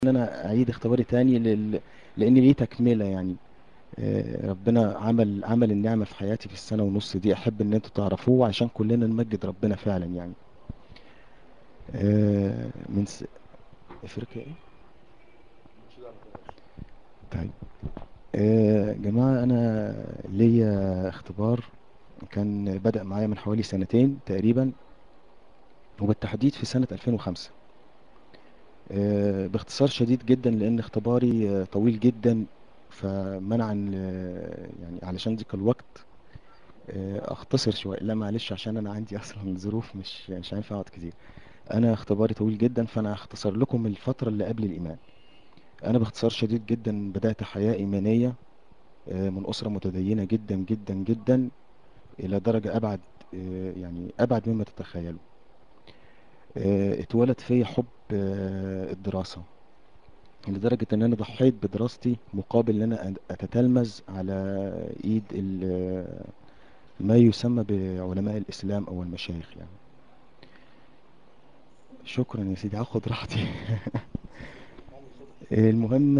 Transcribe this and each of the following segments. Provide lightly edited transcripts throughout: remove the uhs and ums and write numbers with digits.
ان انا اعيد اختباري تاني لان ليه تكمله يعني. ربنا عمل النعمه في حياتي في السنه ونص دي، احب ان انتوا تعرفوه عشان كلنا نمجد ربنا فعلا يعني. من افريقيا ايه؟ طيب. جماعه، انا ليا اختبار كان بدأ معايا من حوالي سنتين تقريبا، وبالتحديد في سنه 2005. باختصار شديد جدا لان اختباري طويل جدا، فمنعا يعني علشان ذيك الوقت اختصر شويه. لا معلش، عشان انا عندي اصلا ظروف مش هينفع اقعد كتير. انا اختباري طويل جدا، فانا هختصر لكم الفتره اللي قبل الايمان. انا باختصار شديد جدا بدات حياه ايمانيه من اسره متدينه جدا جدا جدا، الى درجه ابعد، يعني ابعد مما تتخيلوا. اتولد في حب الدراسه، لدرجه ان انا ضحيت بدراستي مقابل ان انا اتتلمذ على ايد ما يسمى بعلماء الاسلام او المشايخ يعني. شكرا يا سيدي، هاخد راحتي. المهم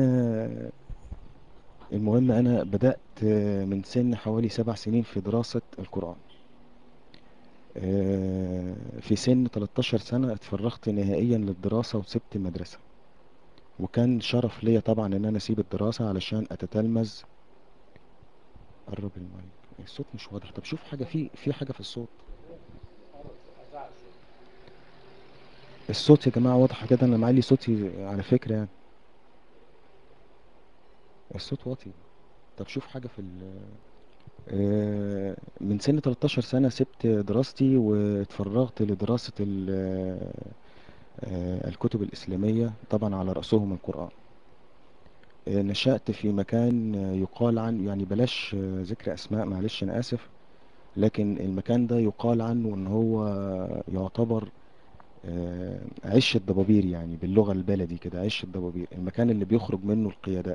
المهم انا بدأت من سن حوالي 7 سنين في دراسة القرآن. في سن 13 سنة اتفرغت نهائيا للدراسة وسبت المدرسة، وكان شرف ليا طبعا ان انا اسيب الدراسة علشان اتتلمذ. قرب المايك، الصوت مش واضح. طب شوف حاجة، في حاجة في الصوت. الصوت يا جماعة واضح كده؟ انا معلي صوتي على فكرة يعني. الصوت واطي. طب شوف حاجة في من سن 13 سنة سبت دراستي واتفرغت لدراسة الكتب الإسلامية، طبعا على رأسهم القرآن. نشأت في مكان يقال عن، يعني بلاش ذكر أسماء، معلش أنا آسف، لكن المكان ده يقال عنه إن هو يعتبر عش الضبابير، يعني باللغة البلدي كده عش الضبابير، المكان اللي بيخرج منه القيادات.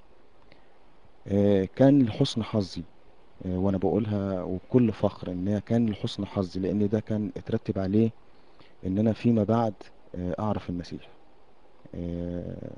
كان لحسن حظي، وانا بقولها وبكل فخر ان هي كان لحسن حظي، لان ده كان اترتب عليه ان انا فيما بعد اعرف المسيح. آه،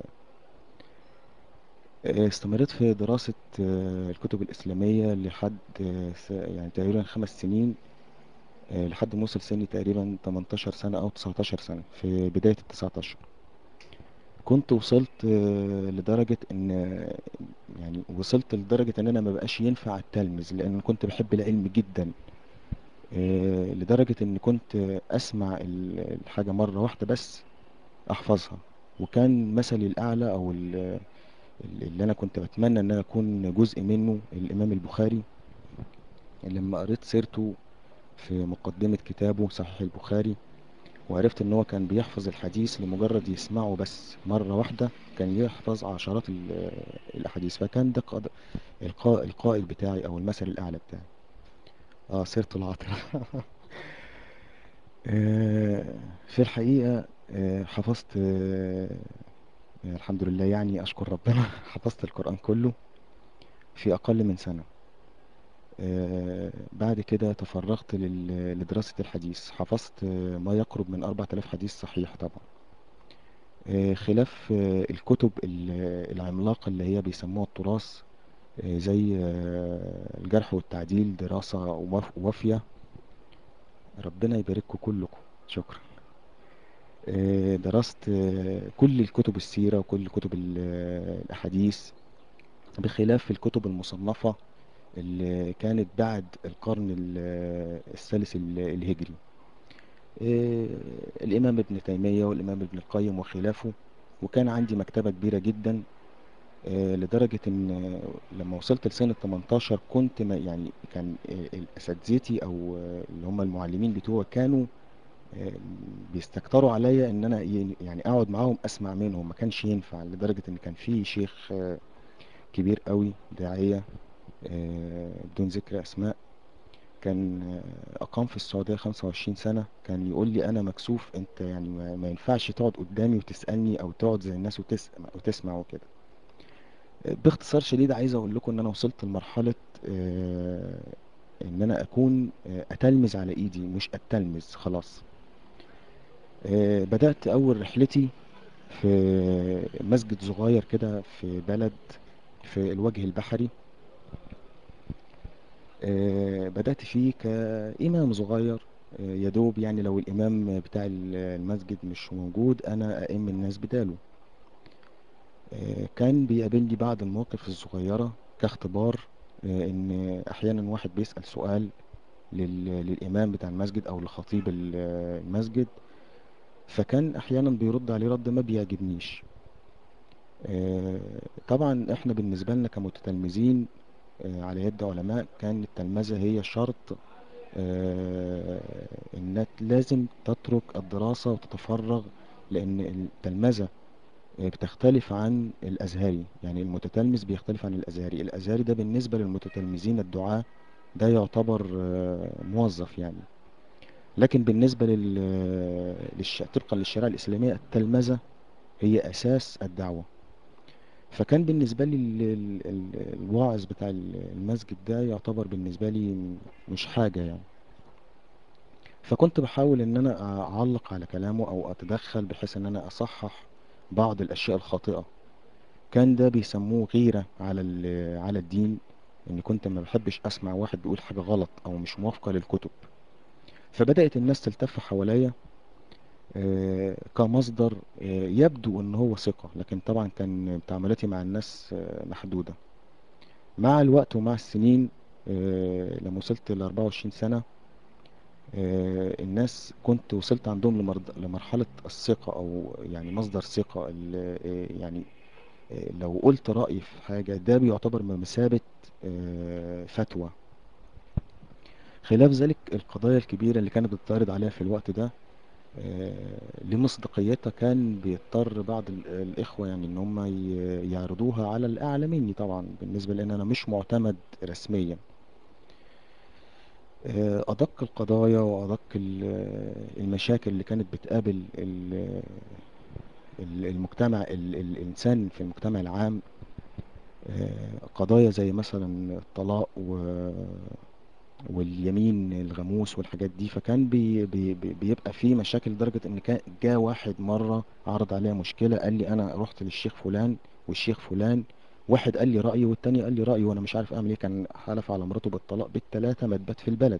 استمريت في دراسة الكتب الإسلامية لحد يعني تقريبا 5 سنين، لحد ما وصل سني تقريبا 18 سنة أو 19 سنة، في بداية ال19 كنت وصلت لدرجة إن يعني وصلت لدرجة إن أنا ما بقاش ينفع التلمذ، لأن كنت بحب العلم جدا. لدرجة إن كنت أسمع الحاجة مرة واحدة بس أحفظها. وكان مثلي الأعلى أو اللي أنا كنت بتمنى إن أنا أكون جزء منه الإمام البخاري. لما قريت سيرته في مقدمة كتابه صحيح البخاري، وعرفت إن هو كان بيحفظ الحديث لمجرد يسمعه بس مرة واحدة، كان يحفظ عشرات الأحاديث. فكان ده القائد بتاعي أو المثل الأعلى بتاعي. سيرته العطرة. آه، في الحقيقة حفظت الحمد لله، يعني أشكر ربنا. حفظت القرآن كله في أقل من سنة. بعد كده تفرغت لدراسة الحديث، حفظت ما يقرب من 4000 حديث صحيح طبعا. خلاف الكتب العملاقة اللي هي بيسموها التراث، زي الجرح والتعديل، دراسة وافية. ربنا يبارككم كلكم. شكرا. درست كل الكتب السيرة وكل كتب الأحاديث، بخلاف الكتب المصنفة اللي كانت بعد القرن الثالث الهجري. آه، الإمام ابن تيمية والإمام ابن القيم وخلافه. وكان عندي مكتبة كبيرة جدا، لدرجة إن لما وصلت لسنة 18 كنت ما يعني كان أساتذتي أو اللي هم المعلمين بتوعي كانوا آه، بيستكتروا عليا ان انا يعني اقعد معاهم اسمع منهم. ما كانش ينفع، لدرجة ان كان في شيخ كبير قوي داعية، بدون ذكر اسماء، كان اقام في السعودية 25 سنة. كان يقول لي انا مكسوف، انت يعني ما ينفعش تقعد قدامي وتسألني او تقعد زي الناس وتسمع وكده. باختصار شديد عايز اقول لكم ان انا وصلت لمرحلة آه، ان انا اكون اتلمذ على ايدي مش اتلمذ خلاص. بدأت أول رحلتي في مسجد صغير كده في بلد في الوجه البحري. بدأت فيه كإمام صغير. يدوب يعني لو الإمام بتاع المسجد مش موجود أنا أئم الناس بداله. كان بيقابلني بعض المواقف الصغيرة كاختبار، إن أحيانا واحد بيسأل سؤال للإمام بتاع المسجد أو لخطيب المسجد، فكان أحيانا بيرد عليه رد ما بيعجبنيش. آه، طبعا احنا بالنسبة لنا كمتتلمذين على يد علماء كان التلمذة هي شرط، آه، انك لازم تترك الدراسة وتتفرغ، لان التلمذة بتختلف عن الازهري. يعني المتتلمذ بيختلف عن الازهري. الازهري ده بالنسبة للمتتلمذين الدعاة ده يعتبر موظف يعني. لكن بالنسبة طبقا للشريعة الإسلامية التلمذة هي أساس الدعوة. فكان بالنسبة لي الواعظ بتاع المسجد ده يعتبر بالنسبة لي مش حاجة يعني. فكنت بحاول ان انا اعلق على كلامه او اتدخل بحيث ان انا اصحح بعض الاشياء الخاطئة. كان ده بيسموه غيرة على الدين، اني كنت ما بحبش اسمع واحد بيقول حاجة غلط او مش موافقة للكتب. فبدأت الناس تلتف حواليا كمصدر يبدو ان هو ثقة، لكن طبعا كان تعاملاتي مع الناس محدودة. مع الوقت ومع السنين لما وصلت ل 24 سنة الناس كنت وصلت عندهم لمرحلة الثقة أو يعني مصدر ثقة يعني لو قلت رأي في حاجة ده بيعتبر بمثابة فتوى. خلاف ذلك القضايا الكبيرة اللي كانت بتتعرض عليها في الوقت ده لمصداقيتها كان بيضطر بعض الإخوة يعني إن هم يعرضوها على الأعلى مني طبعا، بالنسبة لأن أنا مش معتمد رسميا. أدق القضايا وأدق المشاكل اللي كانت بتقابل المجتمع الإنسان في المجتمع العام، قضايا زي مثلا الطلاق واليمين الغموس والحاجات دي. فكان بيبقى في مشاكل لدرجة ان كان جاء واحد مرة عرض عليها مشكلة قال لي انا رحت للشيخ فلان والشيخ فلان، واحد قال لي رأيي والتاني قال لي رأيي وانا مش عارف اعمل ايه. كان حلف على مراته بالطلاق بالتلاتة ما تبات في البلد.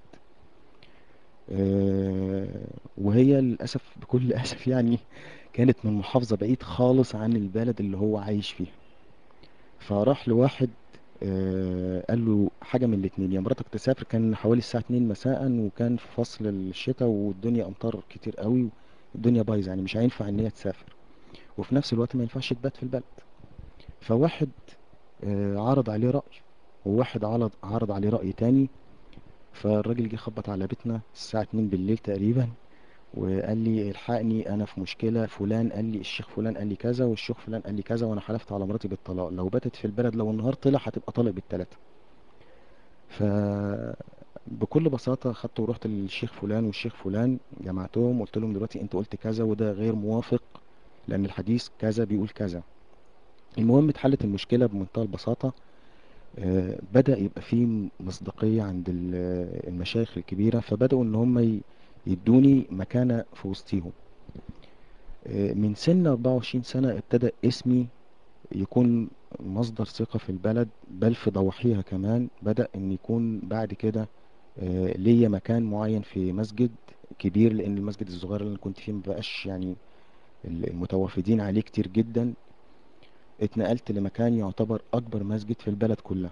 آه، وهي للأسف بكل أسف يعني كانت من محافظة بعيد خالص عن البلد اللي هو عايش فيها. فراح لواحد قال له حاجة من الاتنين، يا مراتك تسافر. كان حوالي الساعة 2 مساء وكان في فصل الشتاء والدنيا أمطار كتير قوي، الدنيا بايظة يعني مش هينفع ان هي تسافر، وفي نفس الوقت ما ينفعش تبات في البلد. فواحد عرض عليه رأي، وواحد عرض عليه رأي تاني. فالراجل جه خبط على بيتنا الساعة 2 بالليل تقريبا وقال لي الحقني انا في مشكله، فلان قال لي الشيخ فلان قال لي كذا والشيخ فلان قال لي كذا، وانا حلفت على مراتي بالطلاق لو باتت في البلد لو النهار طلع هتبقى طالق بالثلاثه. ف بكل بساطه خدته ورحت للشيخ فلان والشيخ فلان جمعتهم قلت لهم دلوقتي انت قلت كذا وده غير موافق لان الحديث كذا بيقول كذا. المهم اتحلت المشكله بمنتهى البساطه. بدأ يبقى فيه مصداقيه عند المشايخ الكبيره، فبدأوا ان هم يدوني مكانه في وسطيهم. من سن 24 سنة ابتدأ اسمي يكون مصدر ثقة في البلد، بل في ضواحيها كمان. بدأ ان يكون بعد كده ليا مكان معين في مسجد كبير، لان المسجد الصغير اللي انا كنت فيه مبقاش يعني المتوافدين عليه كتير جدا. اتنقلت لمكان يعتبر اكبر مسجد في البلد كلها.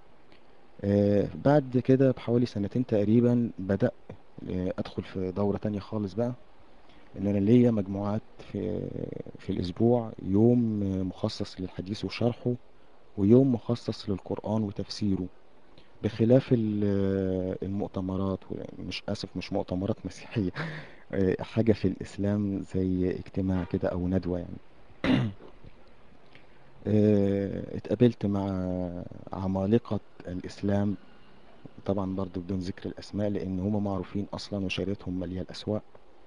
بعد كده بحوالي سنتين تقريبا بدأ ادخل في دورة تانية خالص بقى، ان انا ليا مجموعات في الاسبوع، يوم مخصص للحديث وشرحه ويوم مخصص للقرآن وتفسيره، بخلاف المؤتمرات. مش اسف مش مؤتمرات مسيحية حاجة في الاسلام زي اجتماع كده او ندوة يعني. اتقابلت مع عمالقة الاسلام، طبعا برضو بدون ذكر الاسماء لان هم معروفين اصلا وشهرتهم مالية الاسواق.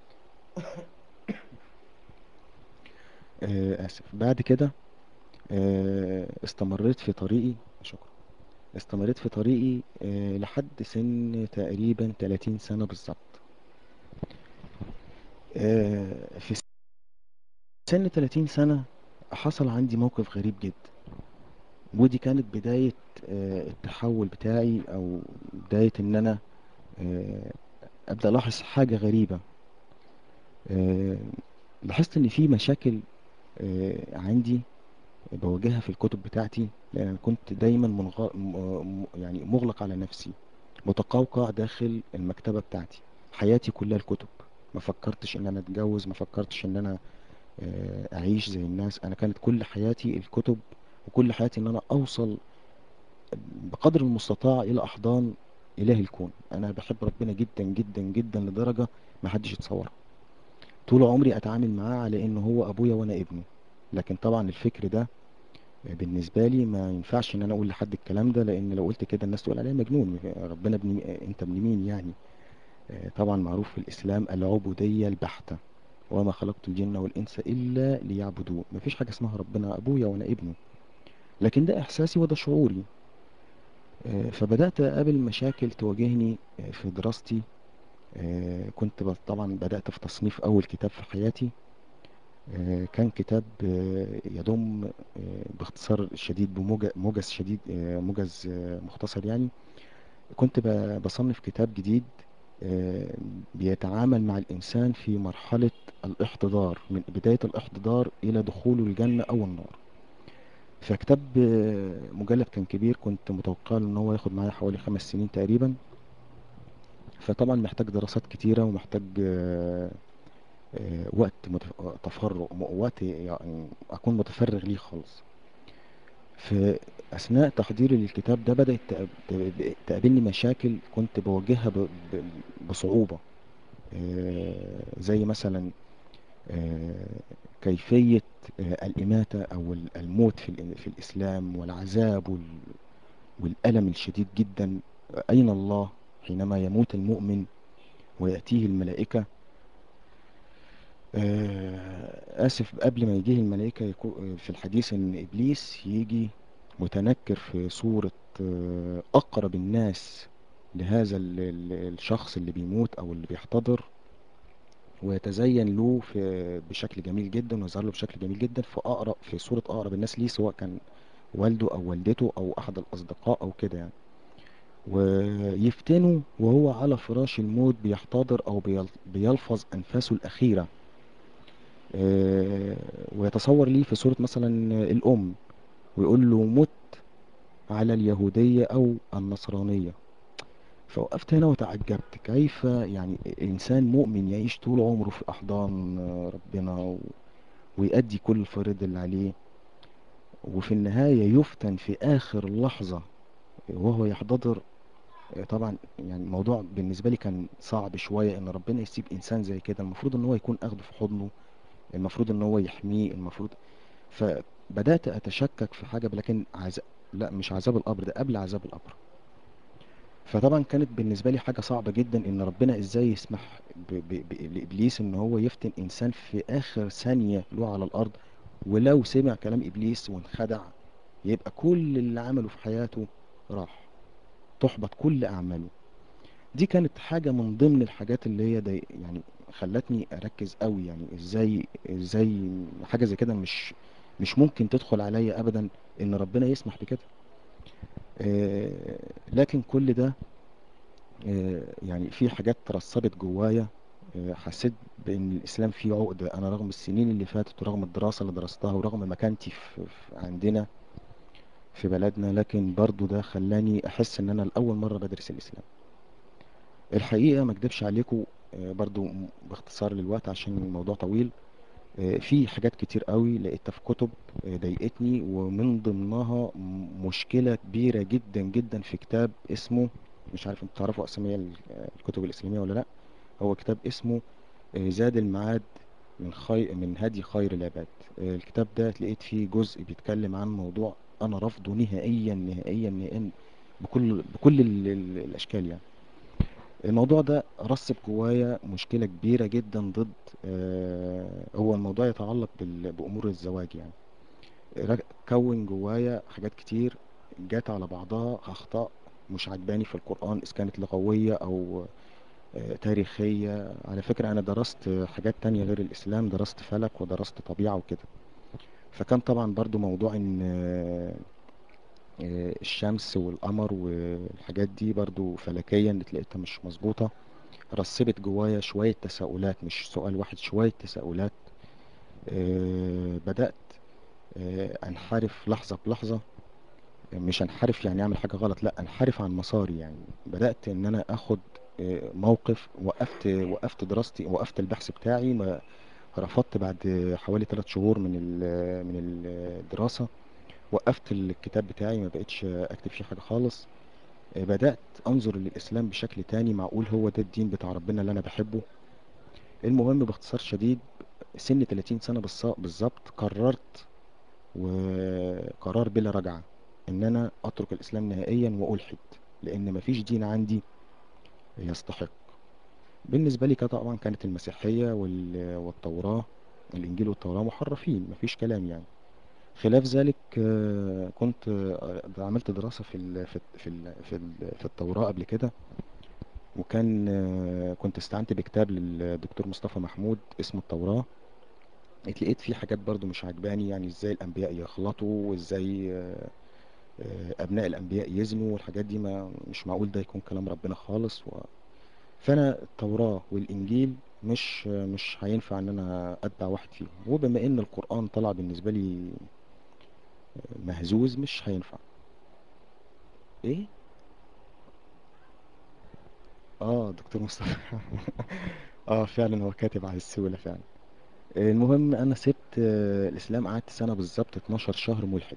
اسف. بعد كده استمريت في طريقي. شكرا. استمريت في طريقي لحد سن تقريبا 30 سنة بالظبط. في سن 30 سنة حصل عندي موقف غريب جدا، ودي كانت بداية التحول بتاعي، او بداية ان انا آه، ابدأ الاحظ حاجة غريبة. آه، لاحظت ان في مشاكل عندي بواجهها في الكتب بتاعتي، لان أنا كنت دايما يعني مغلق على نفسي، متقوقع داخل المكتبة بتاعتي. حياتي كلها الكتب. ما فكرتش ان انا اتجوز، ما فكرتش ان انا اعيش زي الناس. انا كانت كل حياتي الكتب، وكل حياتي ان انا اوصل بقدر المستطاع الى احضان اله الكون. انا بحب ربنا جدا جدا جدا لدرجة ما حدش يتصورها. طول عمري اتعامل معاه على انه هو ابويا وانا ابنه. لكن طبعا الفكر ده بالنسبة لي ما ينفعش ان انا اقول لحد الكلام ده، لان لو قلت كده الناس تقول عليا مجنون. ربنا ابن انت ابن مين يعني؟ طبعا معروف في الاسلام العبودية البحتة، وما خلقت الجن والانس الا ليعبدون. مفيش حاجة اسمها ربنا ابويا وانا ابنه، لكن ده احساسي وده شعوري. فبدأت اقابل مشاكل تواجهني في دراستي. كنت طبعا بدأت في تصنيف اول كتاب في حياتي. كان كتاب يضم باختصار شديد، بموجز شديد، موجز مختصر يعني. كنت بصنف كتاب جديد بيتعامل مع الإنسان في مرحلة الاحتضار، من بداية الاحتضار إلى دخوله الجنة أو النار. فكتاب مجلد كان كبير، كنت متوقع له إن هو ياخد معايا حوالي 5 سنين تقريبا. فطبعا محتاج دراسات كتيرة، ومحتاج وقت تفرغ، وقت يعني أكون متفرغ ليه خالص. في أثناء تحضيري للكتاب ده بدأت تقابلني مشاكل كنت بواجهها بصعوبة. زي مثلا آه، كيفية الإماتة أو الموت في الإسلام، والعذاب والألم الشديد جدا. أين الله حينما يموت المؤمن ويأتيه الملائكة؟ آسف، قبل ما يجيه الملائكة في الحديث إن إبليس يجي متنكر في صورة أقرب الناس لهذا الشخص اللي بيموت أو اللي بيحتضر، ويتزين له بشكل جميل جدا، ويظهر له بشكل جميل جدا في صورة أقرب الناس ليه، سواء كان والده أو والدته أو أحد الأصدقاء أو كده يعني. ويفتنه وهو على فراش الموت بيحتضر أو بيلفظ أنفاسه الأخيرة. آه، ويتصور ليه في صورة مثلا الأم، ويقول له مت على اليهودية أو النصرانية. فوقفت هنا وتعجبت، كيف يعني إنسان مؤمن يعيش طول عمره في أحضان ربنا ويأدي كل الفريض اللي عليه، وفي النهاية يفتن في آخر لحظة وهو يحتضر. طبعا يعني الموضوع بالنسبة لي كان صعب شوية، إن ربنا يسيب إنسان زي كده. المفروض إن هو يكون أخده في حضنه، المفروض إن هو يحميه، المفروض. فبدأت أتشكك في حاجة، لكن لا، مش عذاب القبر ده، قبل عذاب القبر. فطبعا كانت بالنسبة لي حاجة صعبة جدا، ان ربنا ازاي يسمح لإبليس ان هو يفتن انسان في اخر ثانية له على الارض. ولو سمع كلام ابليس وانخدع، يبقى كل اللي عمله في حياته راح، تحبط كل اعماله. دي كانت حاجة من ضمن الحاجات اللي هي دي يعني خلتني اركز قوي. يعني ازاي حاجة زي كده مش ممكن تدخل عليا ابدا، ان ربنا يسمح بكده. لكن كل ده يعني في حاجات ترسبت جوايا. حسيت بان الاسلام فيه عقدة. انا رغم السنين اللي فاتت، ورغم الدراسة اللي درستها، ورغم مكانتي عندنا في بلدنا، لكن برضو ده خلاني احس ان انا لاول مرة بدرس الاسلام. الحقيقة ما اكدبش عليكم، برضو باختصار للوقت عشان الموضوع طويل. في حاجات كتير قوي لقيتها في كتب ضايقتني، ومن ضمنها مشكلة كبيرة جدا جدا في كتاب اسمه، مش عارف انتوا تعرفوا اسامي الكتب الاسلامية ولا لا. هو كتاب اسمه زاد المعاد من هدي خير العباد. الكتاب ده لقيت فيه جزء بيتكلم عن موضوع انا رافضه نهائيا نهائيا نهائيا، بكل الاشكال يعني. الموضوع ده رسب جوايا مشكلة كبيرة جدا ضد هو الموضوع يتعلق بأمور الزواج يعني. كون جوايا حاجات كتير جات على بعضها أخطاء مش عجباني في القرآن، إذا كانت لغوية تاريخية. على فكرة أنا درست حاجات تانية غير الإسلام، درست فلك ودرست طبيعة وكده. فكان طبعا برضو موضوع إن الشمس والقمر والحاجات دي برضو فلكيا لقيتها مش مظبوطة. رسبت جوايا شوية تساؤلات، مش سؤال واحد، شوية تساؤلات. بدأت أنحرف لحظة بلحظة. مش انحرف يعني اعمل حاجة غلط، لا انحرف عن مساري. يعني بدأت ان انا اخد موقف. وقفت دراستي، وقفت البحث بتاعي. ما رفضت بعد حوالي 3 شهور من الدراسة. وقفت الكتاب بتاعي، ما بقتش اكتب فيه حاجة خالص. بدأت انظر للاسلام بشكل تاني، معقول هو ده الدين بتاع ربنا اللي انا بحبه. المهم باختصار شديد، سن 30 سنة بالظبط قررت، وقرار بلا رجعة، ان انا اترك الاسلام نهائيا والحد، لان مفيش دين عندي يستحق. بالنسبة لي كده طبعا كانت المسيحية والتوراة، الانجيل والتوراة محرفين، مفيش كلام يعني. خلاف ذلك كنت عملت دراسة في التوراة قبل كده. وكان كنت استعنت بكتاب للدكتور مصطفى محمود اسمه التوراة. اتلقيت فيه حاجات برضو مش عجباني، يعني ازاي الانبياء يغلطوا، وازاي ابناء الانبياء يزنوا، والحاجات دي ما مش معقول ده يكون كلام ربنا خالص. فانا التوراة والانجيل مش هينفع ان انا اتبع واحد فيهم، وبما ان القرآن طلع بالنسبة لي مهزوز مش هينفع. ايه؟ اه دكتور مصطفى. اه فعلا هو كاتب على السهولة فعلا. المهم انا سبت الاسلام، قعدت سنة بالظبط 12 شهر ملحد.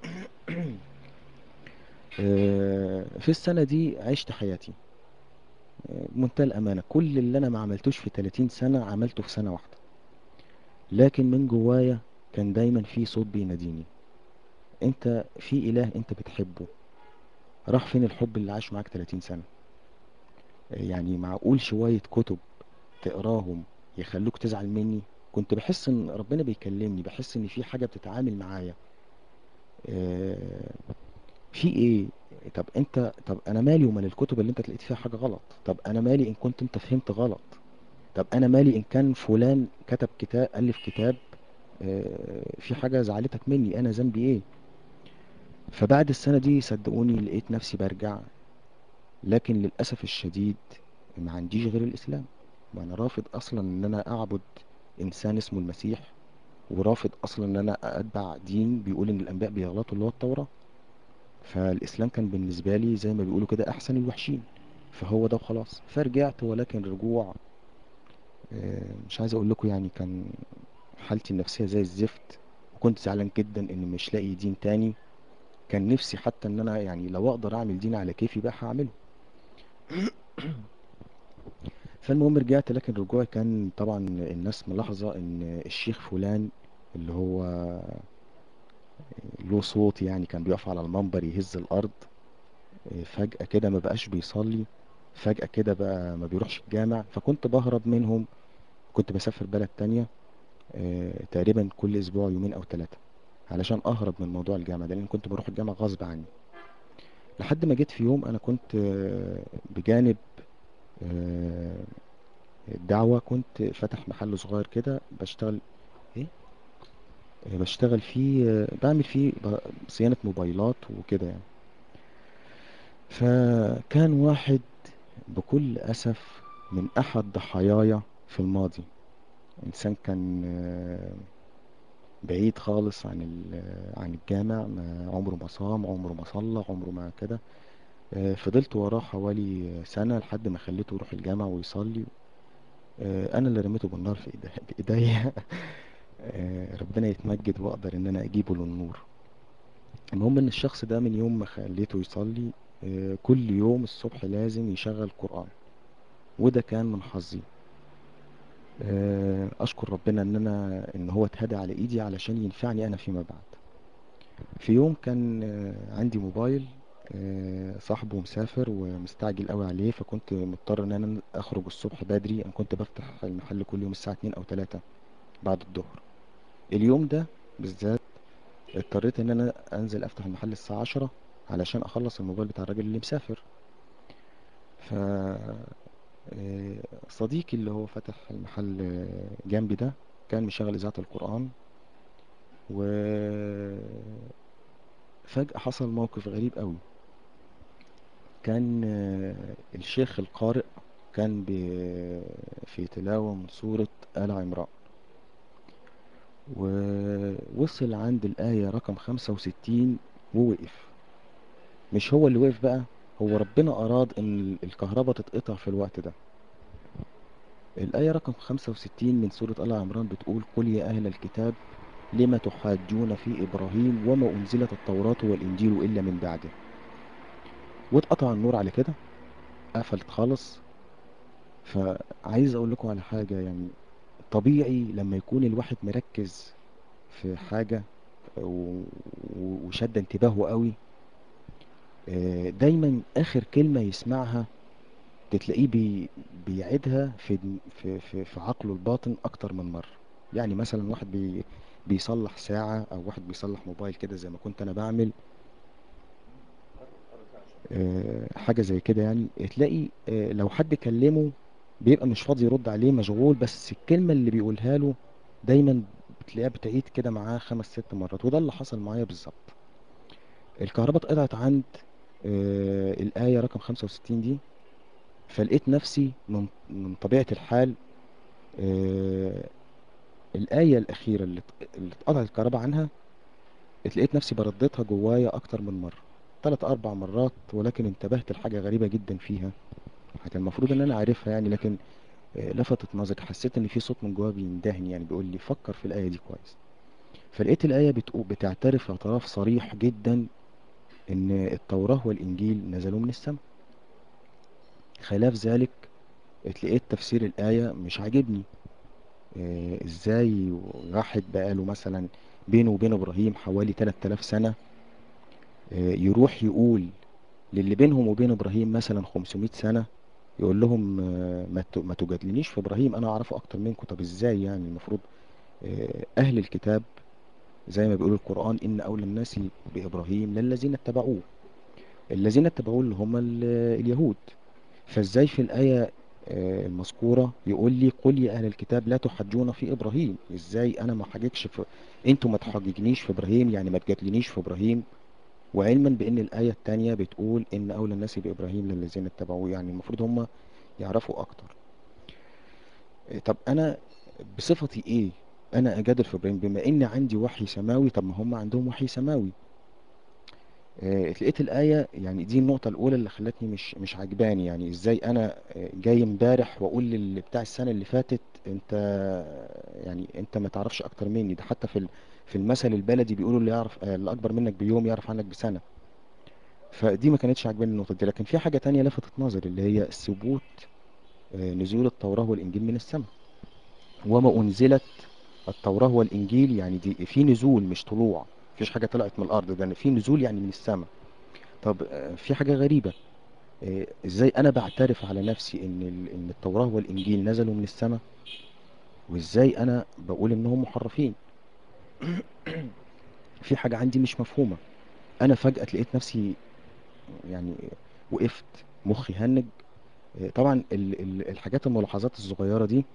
في السنة دي عشت حياتي بمنتهى الأمانة. كل اللي أنا ما عملتوش في 30 سنة عملته في سنة واحدة. لكن من جوايا كان دايما في صوت بيناديني: انت في اله انت بتحبه، راح فين الحب اللي عاش معاك 30 سنة؟ يعني معقول شوية كتب تقراهم يخلوك تزعل مني؟ كنت بحس ان ربنا بيكلمني، بحس ان في حاجة بتتعامل معايا. آه، في ايه؟ طب انا مالي ومال الكتب اللي انت تلاقيت فيها حاجة غلط؟ طب انا مالي ان كنت انت فهمت غلط؟ طب انا مالي ان كان فلان كتب كتاب، الف كتاب في حاجة زعلتك مني؟ انا ذنبي ايه؟ فبعد السنة دي صدقوني لقيت نفسي برجع. لكن للأسف الشديد ما عنديش غير الإسلام. وأنا رافض أصلا إن أنا أعبد إنسان اسمه المسيح، ورافض أصلا إن أنا أتبع دين بيقول إن الأنبياء بيغلطوا اللي هو التوراة. فالإسلام كان بالنسبة لي زي ما بيقولوا كده أحسن الوحشين، فهو ده وخلاص. فرجعت، ولكن رجوع مش عايز أقول لكم يعني كان حالتي النفسية زي الزفت. وكنت زعلان جدا إن مش لاقي دين تاني. كان نفسي حتى إن أنا يعني لو أقدر أعمل دين على كيفي بقى هعمله. فالمهم رجعت، لكن رجوعي كان طبعا الناس ملاحظة ان الشيخ فلان اللي هو له صوت، يعني كان بيقف على المنبر يهز الارض، فجأة كده ما بقاش بيصلي، فجأة كده بقى ما بيروحش الجامع. فكنت بهرب منهم. كنت بسافر بلد تانية تقريبا كل اسبوع يومين او 3 علشان اهرب من موضوع الجامع ده، لان كنت بروح الجامع غصب عني. لحد ما جيت في يوم انا كنت بجانب آه، الدعوة كنت فاتح محل صغير كده بشتغل. ايه؟ بشتغل فيه بعمل فيه صيانة موبايلات وكده يعني. فكان واحد بكل أسف من أحد ضحاياي في الماضي، إنسان كان بعيد خالص عن الجامع، ما عمره ما صام، عمره ما صلى، عمره ما كده. فضلت وراه حوالي سنة لحد ما خليته يروح الجامع ويصلي. أنا اللي رميته بالنار في بإيديا. ربنا يتمجد وأقدر إن أنا أجيبه للنور. المهم ان الشخص ده من يوم ما خليته يصلي كل يوم الصبح لازم يشغل قرآن. وده كان من حظي. اشكر ربنا ان هو اتهدى على ايدي علشان ينفعني انا فيما بعد. في يوم كان عندي موبايل صاحبه مسافر ومستعجل قوي عليه، فكنت مضطر ان انا اخرج الصبح بدري. انا كنت بفتح المحل كل يوم الساعة 2 او 3 بعد الظهر. اليوم ده بالذات اضطريت ان انا انزل افتح المحل الساعة 10 علشان اخلص الموبايل بتاع الراجل اللي مسافر. صديقي اللي هو فتح المحل جنبي ده كان مشغل إذاعة القرآن، وفجأة حصل موقف غريب قوي. كان الشيخ القارئ كان في تلاوة من سورة آل عمران، ووصل عند الآية رقم 65 ووقف. مش هو اللي وقف بقى، هو ربنا أراد إن الكهرباء تتقطع في الوقت ده. الآية رقم 65 من سورة آل عمران بتقول: قل يا أهل الكتاب لم تحاجون في إبراهيم وما أنزلت التوراة والإنجيل إلا من بعده. واتقطع النور على كده، قفلت خالص. فعايز أقول لكم على حاجة، يعني طبيعي لما يكون الواحد مركز في حاجة وشد انتباهه قوي، دايما آخر كلمة يسمعها تلاقيه بيعيدها في عقله الباطن أكتر من مرة. يعني مثلا واحد بيصلح ساعة، أو واحد بيصلح موبايل كده زي ما كنت أنا بعمل، حاجة زي كده. يعني تلاقي لو حد كلمه بيبقى مش فاضي يرد عليه، مشغول، بس الكلمة اللي بيقولها له دايما بتلاقيها بتعيد كده معاه خمس ست مرات. وده اللي حصل معايا بالظبط. الكهرباء اتقطعت عند الآية رقم 65 دي، فلقيت نفسي من طبيعة الحال، آه، الآية الأخيرة اللي اتقطعت الكهرباء عنها، لقيت نفسي برددها جوايا أكتر من مرة، ثلاث أربع مرات. ولكن انتبهت لحاجة غريبة جدا فيها، كان المفروض إن أنا عارفها يعني، لكن لفتت نظري. حسيت إن في صوت من جوايا بيندهني، يعني بيقول لي فكر في الآية دي كويس. فلقيت الآية بتعترف اعتراف صريح جدا إن التوراة والإنجيل نزلوا من السماء. خلاف ذلك لقيت تفسير الآية مش عاجبني. ازاي واحد بقاله مثلا بينه وبين ابراهيم حوالي 3000 سنة، يروح يقول للي بينهم وبين ابراهيم مثلا 500 سنة، يقول لهم ما تجادلنيش في ابراهيم، انا اعرفه اكتر منكم. طب ازاي يعني؟ المفروض اهل الكتاب زي ما بيقول القرآن: ان اولى الناس بابراهيم للذين اتبعوه. الذين اتبعوه اللي هم اليهود. فازاي في الآية المذكورة يقول لي: قل يا أهل الكتاب لا تحجون في إبراهيم؟ ازاي أنا ما حاججش في، انتوا ما تحججنيش في إبراهيم، يعني ما تجادلنيش في إبراهيم؟ وعلما بأن الآية التانية بتقول إن أولى الناس بإبراهيم للذين اتبعوه، يعني المفروض هم يعرفوا أكتر. طب أنا بصفتي إيه أنا أجادل في إبراهيم بما إن عندي وحي سماوي؟ طب ما هم عندهم وحي سماوي. لقيت الآية، يعني دي النقطة الأولى اللي خلتني مش عجباني. يعني إزاي أنا جاي امبارح وأقول بتاع السنة اللي فاتت: أنت يعني أنت ما تعرفش أكتر مني؟ ده حتى في المثل البلدي بيقولوا: اللي يعرف اللي أكبر منك بيوم يعرف عنك بسنة. فدي ما كانتش عجباني النقطة دي. لكن في حاجة تانية لفتت نظري، اللي هي ثبوت نزول التوراة والإنجيل من السماء. وما أنزلت التوراة والإنجيل، يعني دي في نزول مش طلوع. مفيش حاجة طلعت من الأرض، ده في نزول يعني من السماء. طب في حاجة غريبة، ازاي انا بعترف على نفسي ان التوراة والانجيل نزلوا من السماء، وازاي انا بقول انهم محرفين؟ في حاجة عندي مش مفهومة. انا فجأة لقيت نفسي يعني وقفت، مخي هنج. طبعا الحاجات الملاحظات الصغيرة دي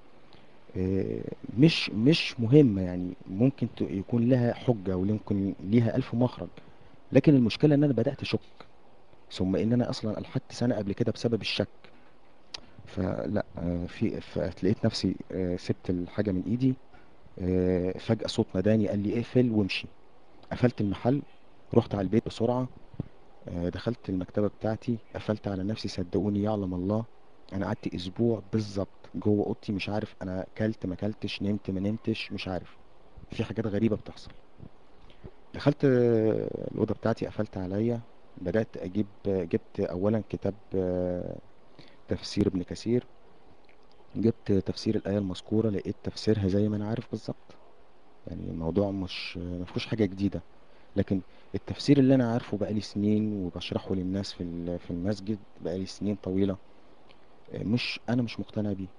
مش مهمة، يعني ممكن يكون لها حجة ويمكن ليها ألف مخرج. لكن المشكلة ان انا بدأت اشك، ثم ان انا اصلا الحدت سنة قبل كده بسبب الشك. فلا فلقيت نفسي سبت الحاجة من ايدي. فجأة صوت ناداني قال لي: اقفل وامشي. قفلت المحل، رحت على البيت بسرعة. دخلت المكتبة بتاعتي، قفلت على نفسي. صدقوني يعلم الله، انا قعدت اسبوع بالظبط جوه اوضتي، مش عارف انا اكلت ما اكلتش، نمت ما نمتش، مش عارف. في حاجات غريبة بتحصل. دخلت الأوضة بتاعتي، قفلت عليا. بدأت جبت أولا كتاب تفسير ابن كثير. جبت تفسير الآية المذكورة، لقيت تفسيرها زي ما أنا عارف بالظبط. يعني الموضوع مش مفيهوش حاجة جديدة. لكن التفسير اللي أنا عارفه بقالي سنين وبشرحه للناس في المسجد بقالي سنين طويلة، مش أنا مش مقتنع بيه.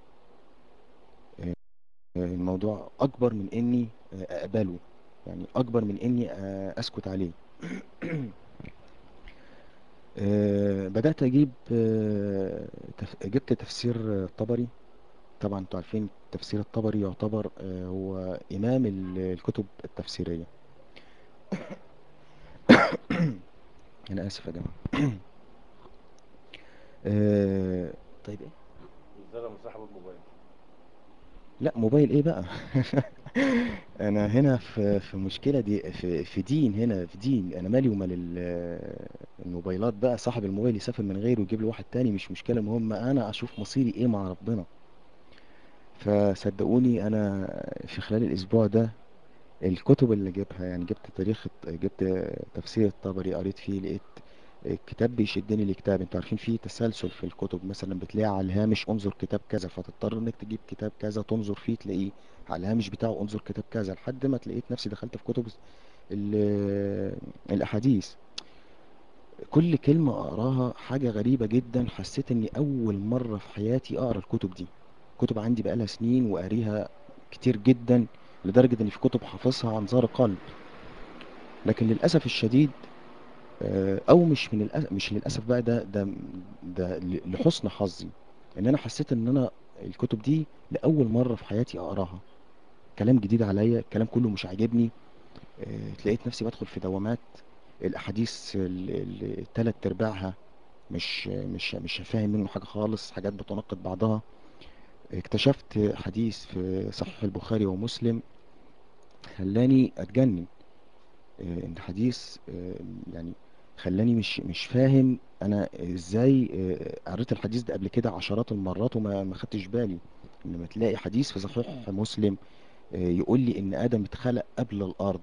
الموضوع أكبر من إني أقبله، يعني أكبر من إني أسكت عليه. بدأت أجيب جبت تفسير الطبري. طبعا انتوا عارفين تفسير الطبري يعتبر هو إمام الكتب التفسيرية. أنا آسف يا جماعة. آه، طيب إيه؟ الزلمه صاحب الموبايل. لا، موبايل إيه بقى؟ أنا هنا في مشكلة دي، في دين، هنا في دين. أنا مالي ومال الموبايلات بقى. صاحب الموبايل يسافر من غيره ويجيب له واحد تاني مش مشكلة، المهم أنا أشوف مصيري إيه مع ربنا. فصدقوني أنا في خلال الأسبوع ده الكتب اللي جبتها، يعني جبت جبت تفسير الطبري قريت فيه، لقيت الكتاب بيشدني لكتاب. انتوا عارفين فيه تسلسل في الكتب، مثلا بتلاقي على الهامش انظر كتاب كذا، فتضطر انك تجيب كتاب كذا تنظر فيه، تلاقيه على الهامش بتاعه انظر كتاب كذا، لحد ما تلاقيت نفسي دخلت في كتب الاحاديث. كل كلمة اقراها حاجة غريبة جدا، حسيت اني اول مرة في حياتي اقرا الكتب دي. كتب عندي بقالها سنين وقاريها كتير جدا، لدرجة ان في كتب حافظها عن ظهر قلب. لكن للأسف الشديد، او مش للاسف بقى، ده لحسن حظي ان انا حسيت ان انا الكتب دي لاول مره في حياتي اقراها. كلام جديد عليا، الكلام كله مش عاجبني. تلاقيت نفسي بدخل في دوامات. الاحاديث التلات ارباعها مش فاهم منه حاجه خالص، حاجات بتناقض بعضها. اكتشفت حديث في صحيح البخاري ومسلم خلاني اتجنن. ان حديث يعني خلاني مش فاهم انا ازاي قريت الحديث ده قبل كده عشرات المرات وما ما خدتش بالي. لما تلاقي حديث في صحيح مسلم يقول لي ان ادم اتخلق قبل الارض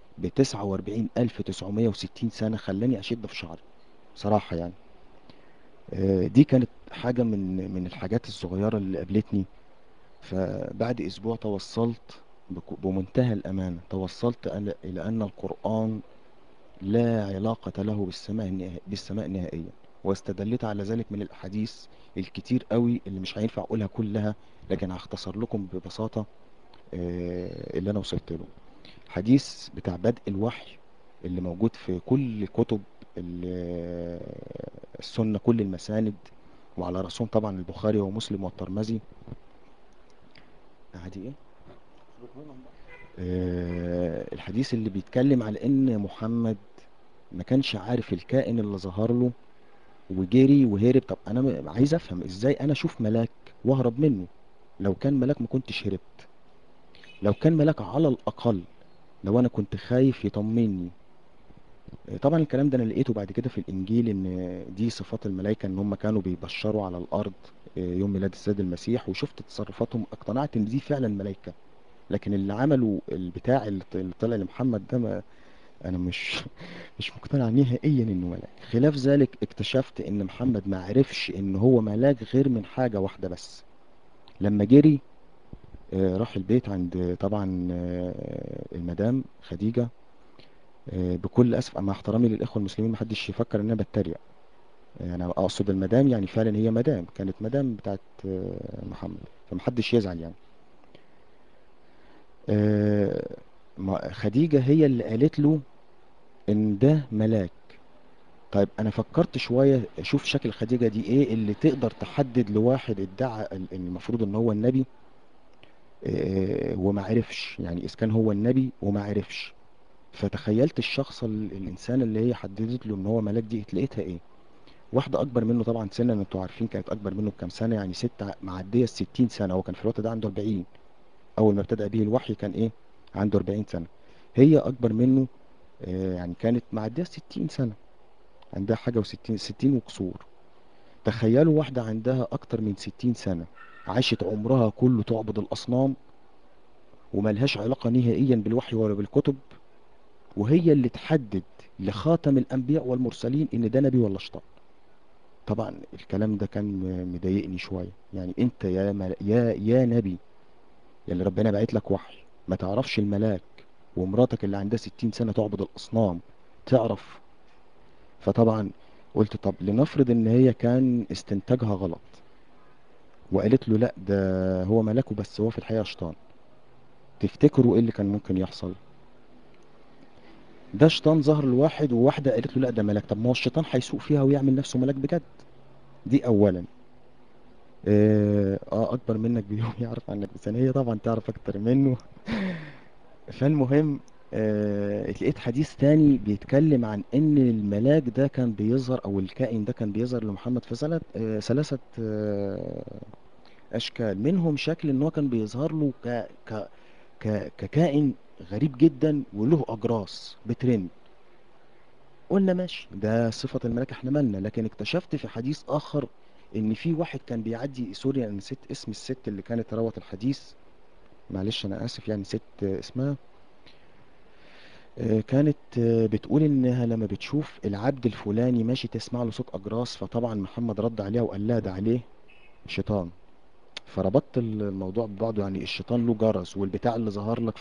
ب49,960 سنة، خلاني اشد في شعري صراحة يعني. دي كانت حاجة من الحاجات الصغيرة اللي قابلتني. فبعد اسبوع توصلت بمنتهى الامانة، توصلت الى ان القرآن لا علاقة له بالسماء نهائيا. واستدلت على ذلك من الأحاديث الكتير قوي اللي مش هينفع أقولها كلها، لكن هختصر لكم ببساطة اللي أنا وصلت له. حديث بتاع بدء الوحي اللي موجود في كل كتب السنة، كل المساند، وعلى رأسهم طبعا البخاري ومسلم والترمذي. عادي ايه؟ سيبك منهم بقى. الحديث اللي بيتكلم على ان محمد ما كانش عارف الكائن اللي ظهر له وجري وهرب. طب انا عايز افهم ازاي انا اشوف ملاك واهرب منه؟ لو كان ملاك ما كنتش هربت. لو كان ملاك على الاقل، لو انا كنت خايف يطمني. طبعا الكلام ده انا لقيته بعد كده في الانجيل، ان دي صفات الملائكه، ان هم كانوا بيبشروا على الارض يوم ميلاد السيد المسيح، وشفت تصرفاتهم اقتنعت ان دي فعلا ملائكه. لكن اللي عملوا البتاع اللي طلع لمحمد ده، ما انا مش مقتنع نهائيا انه ملاك. خلاف ذلك اكتشفت ان محمد ما عرفش ان هو ملاك غير من حاجة واحدة بس. لما جري راح البيت عند طبعا المدام خديجة. بكل اسف، مع احترامي للاخوة المسلمين محدش يفكر ان انا بتريق. انا اقصد المدام يعني فعلا هي مدام، كانت مدام بتاعت محمد، فمحدش يزعل يعني. آه، خديجة هي اللي قالت له ان ده ملاك. طيب انا فكرت شوية اشوف شكل خديجة دي ايه اللي تقدر تحدد لواحد ادعى المفروض ان هو النبي وما عرفش، يعني اذا كان هو النبي وما عرفش. فتخيلت الشخص الانسان اللي هي حددت له ان هو ملاك دي، لقيتها ايه؟ واحدة اكبر منه طبعا سنا، انتوا عارفين كانت اكبر منه بكام سنة، يعني ست معدية ال60 سنة. هو كان في الوقت ده عنده 40، اول ما ابتدأ به الوحي كان ايه؟ عنده 40 سنة. هي اكبر منه يعني كانت معدية ال60 سنة، عندها حاجة وستين، 60 وكسور. تخيلوا واحدة عندها أكتر من 60 سنة، عاشت عمرها كله تعبد الأصنام، وملهاش علاقة نهائيا بالوحي ولا بالكتب، وهي اللي تحدد لخاتم الأنبياء والمرسلين إن ده نبي ولا شيطان. طبعا الكلام ده كان مضايقني شوية. يعني أنت يا نبي، اللي ربنا بعت لك وحي، ما تعرفش الملاك، ومراتك اللي عندها 60 سنة تعبد الأصنام تعرف؟ فطبعا قلت طب لنفرض ان هي كان استنتاجها غلط، وقالت له لا ده هو ملاكه بس هو في الحقيقة شيطان، تفتكروا ايه اللي كان ممكن يحصل؟ ده شيطان ظهر لواحد، وواحدة قالت له لا ده ملاك. طب ما هو الشيطان هيسوق فيها ويعمل نفسه ملاك بجد. دي اولا. اكبر منك بيوم يعرف عنك بسنة، هي طبعا تعرف اكتر منه. فالمهم، لقيت حديث تاني بيتكلم عن ان الملاك ده كان بيظهر، او الكائن ده كان بيظهر لمحمد في ثلاثة اشكال. منهم شكل ان هو كان بيظهر له ككائن غريب جدا وله اجراس بترن. قلنا ماشي، ده صفة الملاك احنا مالنا. لكن اكتشفت في حديث اخر ان في واحد كان بيعدي، سوري انا نسيت اسم الست اللي كانت روت الحديث، معلش انا اسف، يعني ست اسمها، كانت بتقول انها لما بتشوف العبد الفلاني ماشي تسمع له صوت اجراس. فطبعا محمد رد عليها وقال لها ده عليه شيطان. فربطت الموضوع ببعضه، يعني الشيطان له جرس، والبتاع اللي ظهر لك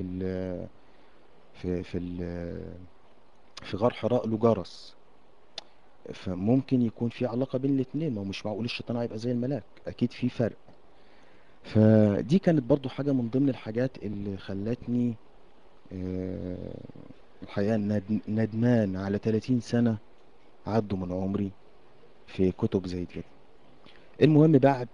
في في غار حراء له جرس. فممكن يكون في علاقة بين الاتنين، ما هو مش معقول الشيطان هيبقى زي الملاك، اكيد في فرق. فدي كانت برضو حاجة من ضمن الحاجات اللي خلتني آه، الحقيقة ندمان على 30 سنة عدوا من عمري في كتب زي كده. المهم بعد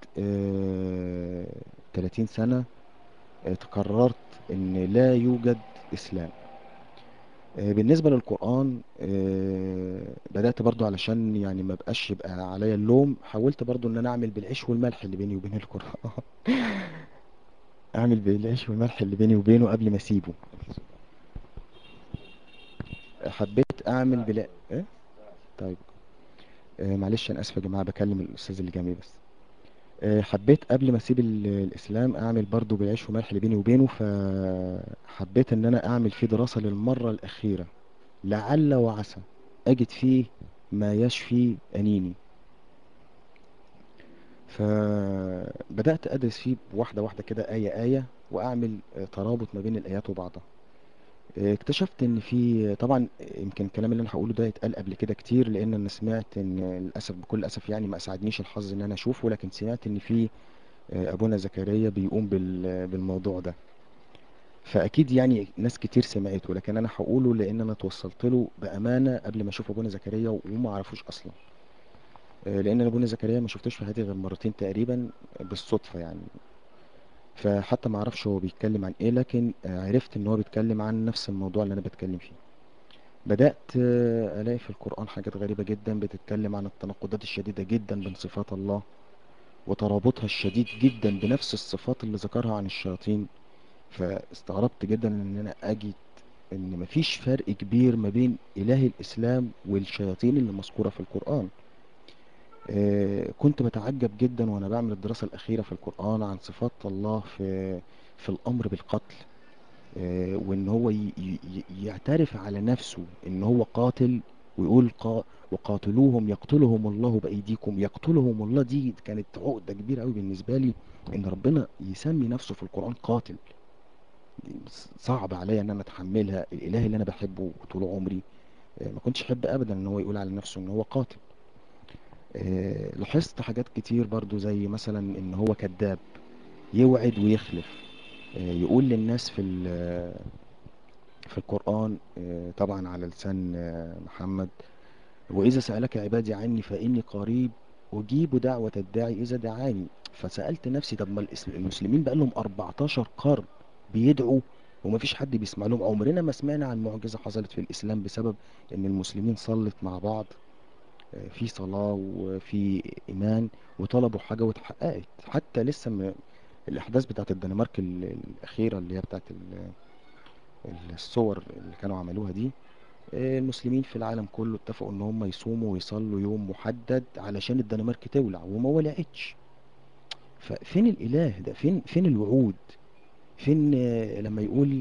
30 سنة قررت ان لا يوجد اسلام. بالنسبة للقرآن، بدأت برضو علشان يعني ما بقاش يبقى عليا اللوم، حاولت برضو ان انا اعمل بالعيش والملح اللي بيني وبين القرآن. اعمل بالعيش والملح اللي بيني وبينه قبل ما اسيبه. حبيت ما اعمل ينفعش بلا برضه. إيه؟ ما ينفعش. طيب. معلش انا اسف يا جماعة، بكلم الاستاذ اللي جنبي بس. حبيت قبل ما اسيب الاسلام اعمل برضو بالعيش وملح اللي بيني وبينه. فحبيت ان انا اعمل فيه دراسة للمرة الاخيرة، لعل وعسى اجد فيه ما يشفي انيني. فبدأت أدرس فيه واحدة واحدة كده، آية آية، وأعمل ترابط ما بين الآيات وبعضها. اكتشفت إن في طبعا، يمكن الكلام اللي أنا هقوله ده يتقال قبل كده كتير، لأن أنا سمعت إن للأسف، بكل أسف يعني، ما أسعدنيش الحظ إن أنا أشوفه، لكن سمعت إن في أبونا زكريا بيقوم بالموضوع ده. فأكيد يعني ناس كتير سمعته، لكن أنا هقوله لأن أنا توصلت له بأمانة قبل ما أشوف أبونا زكريا وما أعرفوش أصلا. لأن أنا أبونا زكريا ما شفتوش في حياتي غير مرتين تقريبا بالصدفة يعني. فحتى ما اعرفش هو بيتكلم عن ايه، لكن عرفت ان هو بيتكلم عن نفس الموضوع اللي انا بتكلم فيه. بدأت الاقي في القرآن حاجات غريبة جدا بتتكلم عن التناقضات الشديدة جدا بين صفات الله، وترابطها الشديد جدا بنفس الصفات اللي ذكرها عن الشياطين. فاستغربت جدا ان انا اجد ان مفيش فرق كبير ما بين اله الاسلام والشياطين اللي مذكورة في القرآن. كنت بتعجب جدا وانا بعمل الدراسة الأخيرة في القرآن عن صفات الله في الأمر بالقتل. وان هو يعترف على نفسه ان هو قاتل، ويقول وقاتلوهم يقتلهم الله بأيديكم. يقتلهم الله دي كانت عقدة كبيرة قوي بالنسبة لي، ان ربنا يسمي نفسه في القرآن قاتل. صعب عليا ان انا اتحملها، الاله اللي انا بحبه طول عمري ما كنتش احب ابدا ان هو يقول على نفسه ان هو قاتل. لاحظت حاجات كتير برضو، زي مثلا ان هو كذاب، يوعد ويخلف. يقول للناس في القرآن، طبعا على لسان محمد: وإذا سألك عبادي عني فإني قريب أجيب دعوة الداعي إذا دعاني. فسألت نفسي، طب ما المسلمين بقى لهم 14 قرن بيدعوا ومفيش حد بيسمع لهم. عمرنا ما سمعنا عن معجزة حصلت في الإسلام بسبب إن المسلمين صلت مع بعض، في صلاة وفي إيمان، وطلبوا حاجة واتحققت. حتى لسه الأحداث بتاعت الدنمارك الأخيرة، اللي هي بتاعت الصور اللي كانوا عملوها دي، المسلمين في العالم كله اتفقوا ان هم يصوموا ويصلوا يوم محدد علشان الدنمارك تولع، وما ولعتش. ففين الاله ده؟ فين الوعود؟ فين لما يقول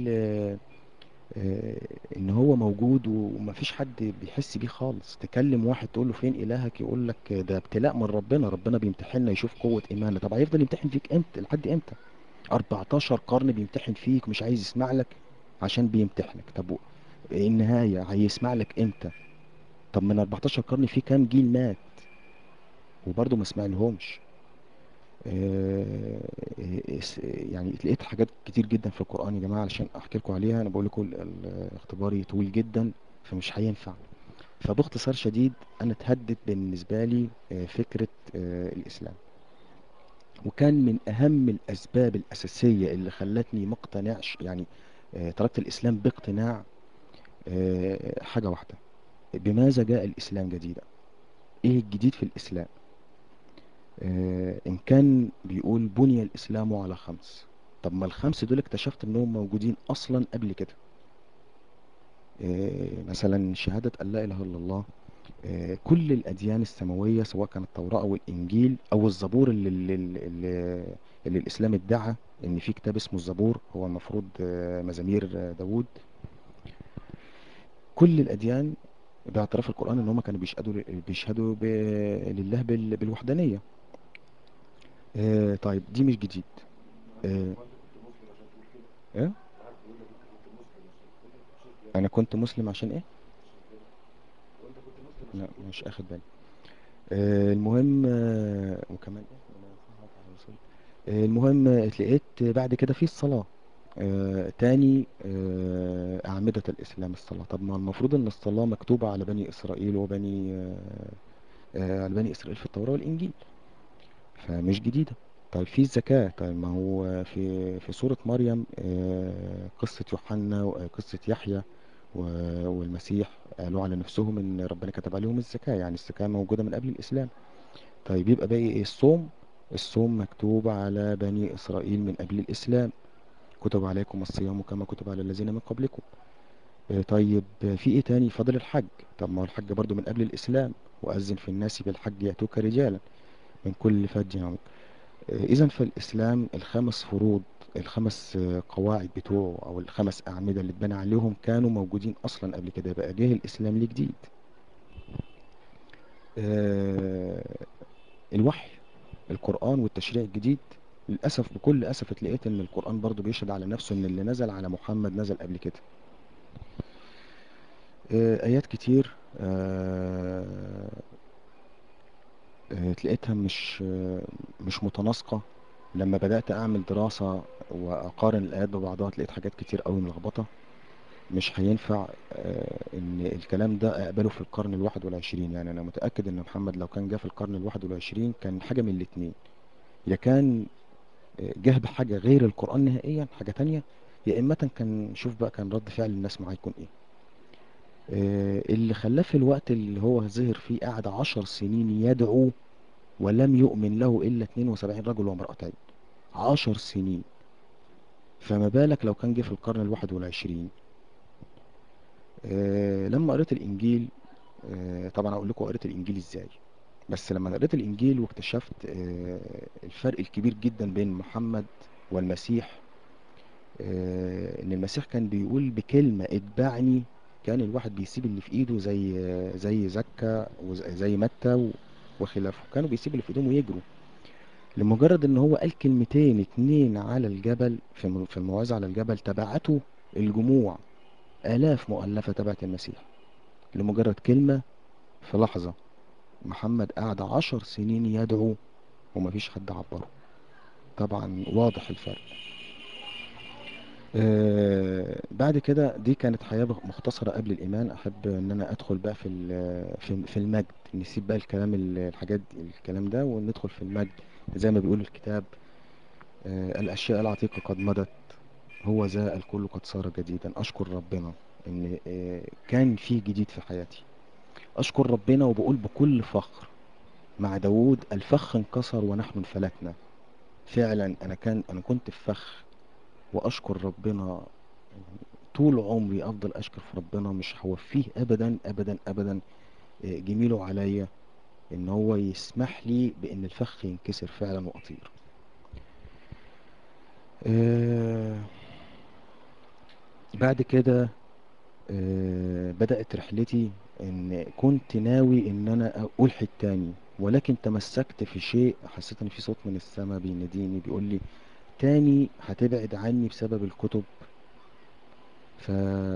ان هو موجود ومفيش حد بيحس بيه خالص؟ تكلم واحد تقول له فين الهك، يقول لك ده ابتلاء من ربنا، ربنا بيمتحننا يشوف قوة ايماننا. طب هيفضل يمتحن فيك امتى؟ لحد امتى؟ 14 قرن بيمتحن فيك، مش عايز يسمع لك عشان بيمتحنك. طب النهاية هيسمع لك امتى؟ طب من 14 قرن في كام جيل مات وبرضه ما سمع لهمش؟ آه، يعني لقيت حاجات كتير جدا في القرآن يا جماعة، علشان احكي لكم عليها. انا بقول لكم اختباري طويل جدا فمش هينفع. فباختصار شديد انا اتهدت بالنسبة لي فكرة الاسلام، وكان من اهم الاسباب الاساسية اللي خلتني ما اقتنعش يعني. تركت الاسلام باقتناع حاجة واحدة: بماذا جاء الاسلام جديدا؟ ايه الجديد في الاسلام؟ إن كان بيقول بني الإسلام على خمس، طب ما الخمس دول اكتشفت إنهم موجودين أصلا قبل كده. مثلا شهادة أن لا إله إلا الله. كل الأديان السماوية سواء كانت التوراة أو الإنجيل أو الزبور اللي الإسلام ادعى إن في كتاب اسمه الزبور، هو المفروض مزامير داوود. كل الأديان باعتراف القرآن إن هم كانوا بيشهدوا لله بالوحدانية. طيب دي مش جديد. آه، وانت كنت مسلم عشان تقول كده؟ إيه؟ واحد بيقول لك انت كنت مسلم عشان تقول كده شيخ يعني. انا كنت مسلم عشان ايه؟ عشان كده وانت كنت مسلم لا عشان تقول مش كده. اخد بالي. المهم وكمان ايه ربنا يصلحك على الرسول. المهم اتلقيت بعد كده في الصلاة. تاني أعمدة الإسلام الصلاة. طب ما المفروض إن الصلاة مكتوبة على بني إسرائيل وبني على بني إسرائيل في التوراة والإنجيل، فمش جديدة. طيب في الزكاة. طيب ما هو في سورة مريم قصة يوحنا وقصة يحيى والمسيح قالوا على نفسهم ان ربنا كتب عليهم الزكاة، يعني الزكاة موجودة من قبل الإسلام. طيب يبقى باقي ايه؟ الصوم. الصوم مكتوب على بني إسرائيل من قبل الإسلام: كتب عليكم الصيام كما كتب على الذين من قبلكم. طيب في ايه تاني؟ فضل الحج. طب ما هو الحج برضو من قبل الإسلام: وأذن في الناس بالحج يأتوك رجالا من كل فج عميق. إذا فالإسلام الخمس فروض، الخمس قواعد بتوعه أو الخمس أعمدة اللي اتبنى عليهم كانوا موجودين أصلا قبل كده، بقى جه الإسلام ليه جديد؟ آه، الوحي، القرآن والتشريع الجديد. للأسف بكل أسف اتلقيت إن القرآن برضو بيشهد على نفسه إن اللي نزل على محمد نزل قبل كده. آيات كتير تلاقيتها مش متناسقة. لما بدأت أعمل دراسة وأقارن الآيات ببعضها لقيت حاجات كتير قوي ملخبطة. مش هينفع ان الكلام ده اقبله في القرن الواحد والعشرين. يعني انا متأكد ان محمد لو كان جه في القرن الواحد والعشرين كان حاجة من الاتنين: يا كان جه بحاجة غير القرآن نهائيا، حاجة تانية، يا اما كان شوف بقى كان رد فعل الناس معاه يكون ايه. اللي خلاه في الوقت اللي هو ظهر فيه قعد 10 سنين يدعو ولم يؤمن له الا 72 رجل وامرأتين. 10 سنين. فما بالك لو كان جه في القرن الواحد والعشرين. لما قريت الانجيل، طبعا اقول لكم قريت الانجيل ازاي. بس لما قريت الانجيل واكتشفت الفرق الكبير جدا بين محمد والمسيح، ان المسيح كان بيقول بكلمة اتبعني، كان الواحد بيسيب اللي في ايده زي زكا وزي متى وخلافه، كانوا بيسيبوا اللي في ايدهم ويجروا. لمجرد ان هو قال كلمتين اتنين على الجبل في الموعظة على الجبل تبعته الجموع، آلاف مؤلفة تبعت المسيح لمجرد كلمة. في لحظة محمد قعد 10 سنين يدعو ومفيش حد عبره. طبعا واضح الفرق. بعد كده دي كانت حياة مختصرة قبل الإيمان. أحب إن أنا أدخل بقى في المجد. نسيب بقى الكلام الحاجات الكلام ده وندخل في المجد. زي ما بيقول الكتاب: الأشياء العتيقة قد مضت، هو ذا الكل قد صار جديدا. أشكر ربنا إن كان في جديد في حياتي. أشكر ربنا وبقول بكل فخر مع داوود: الفخ انكسر ونحن انفلتنا. فعلا انا كنت في فخ. واشكر ربنا طول عمري، افضل اشكر في ربنا مش هوفيه ابدا ابدا ابدا جميله عليا ان هو يسمح لي بان الفخ ينكسر فعلا واطير. آه، بعد كده بدأت رحلتي ان كنت ناوي ان انا الحد تاني، ولكن تمسكت في شيء. حسيت ان في صوت من السماء بيناديني بيقول لي: تاني هتبعد عني بسبب الكتب. ف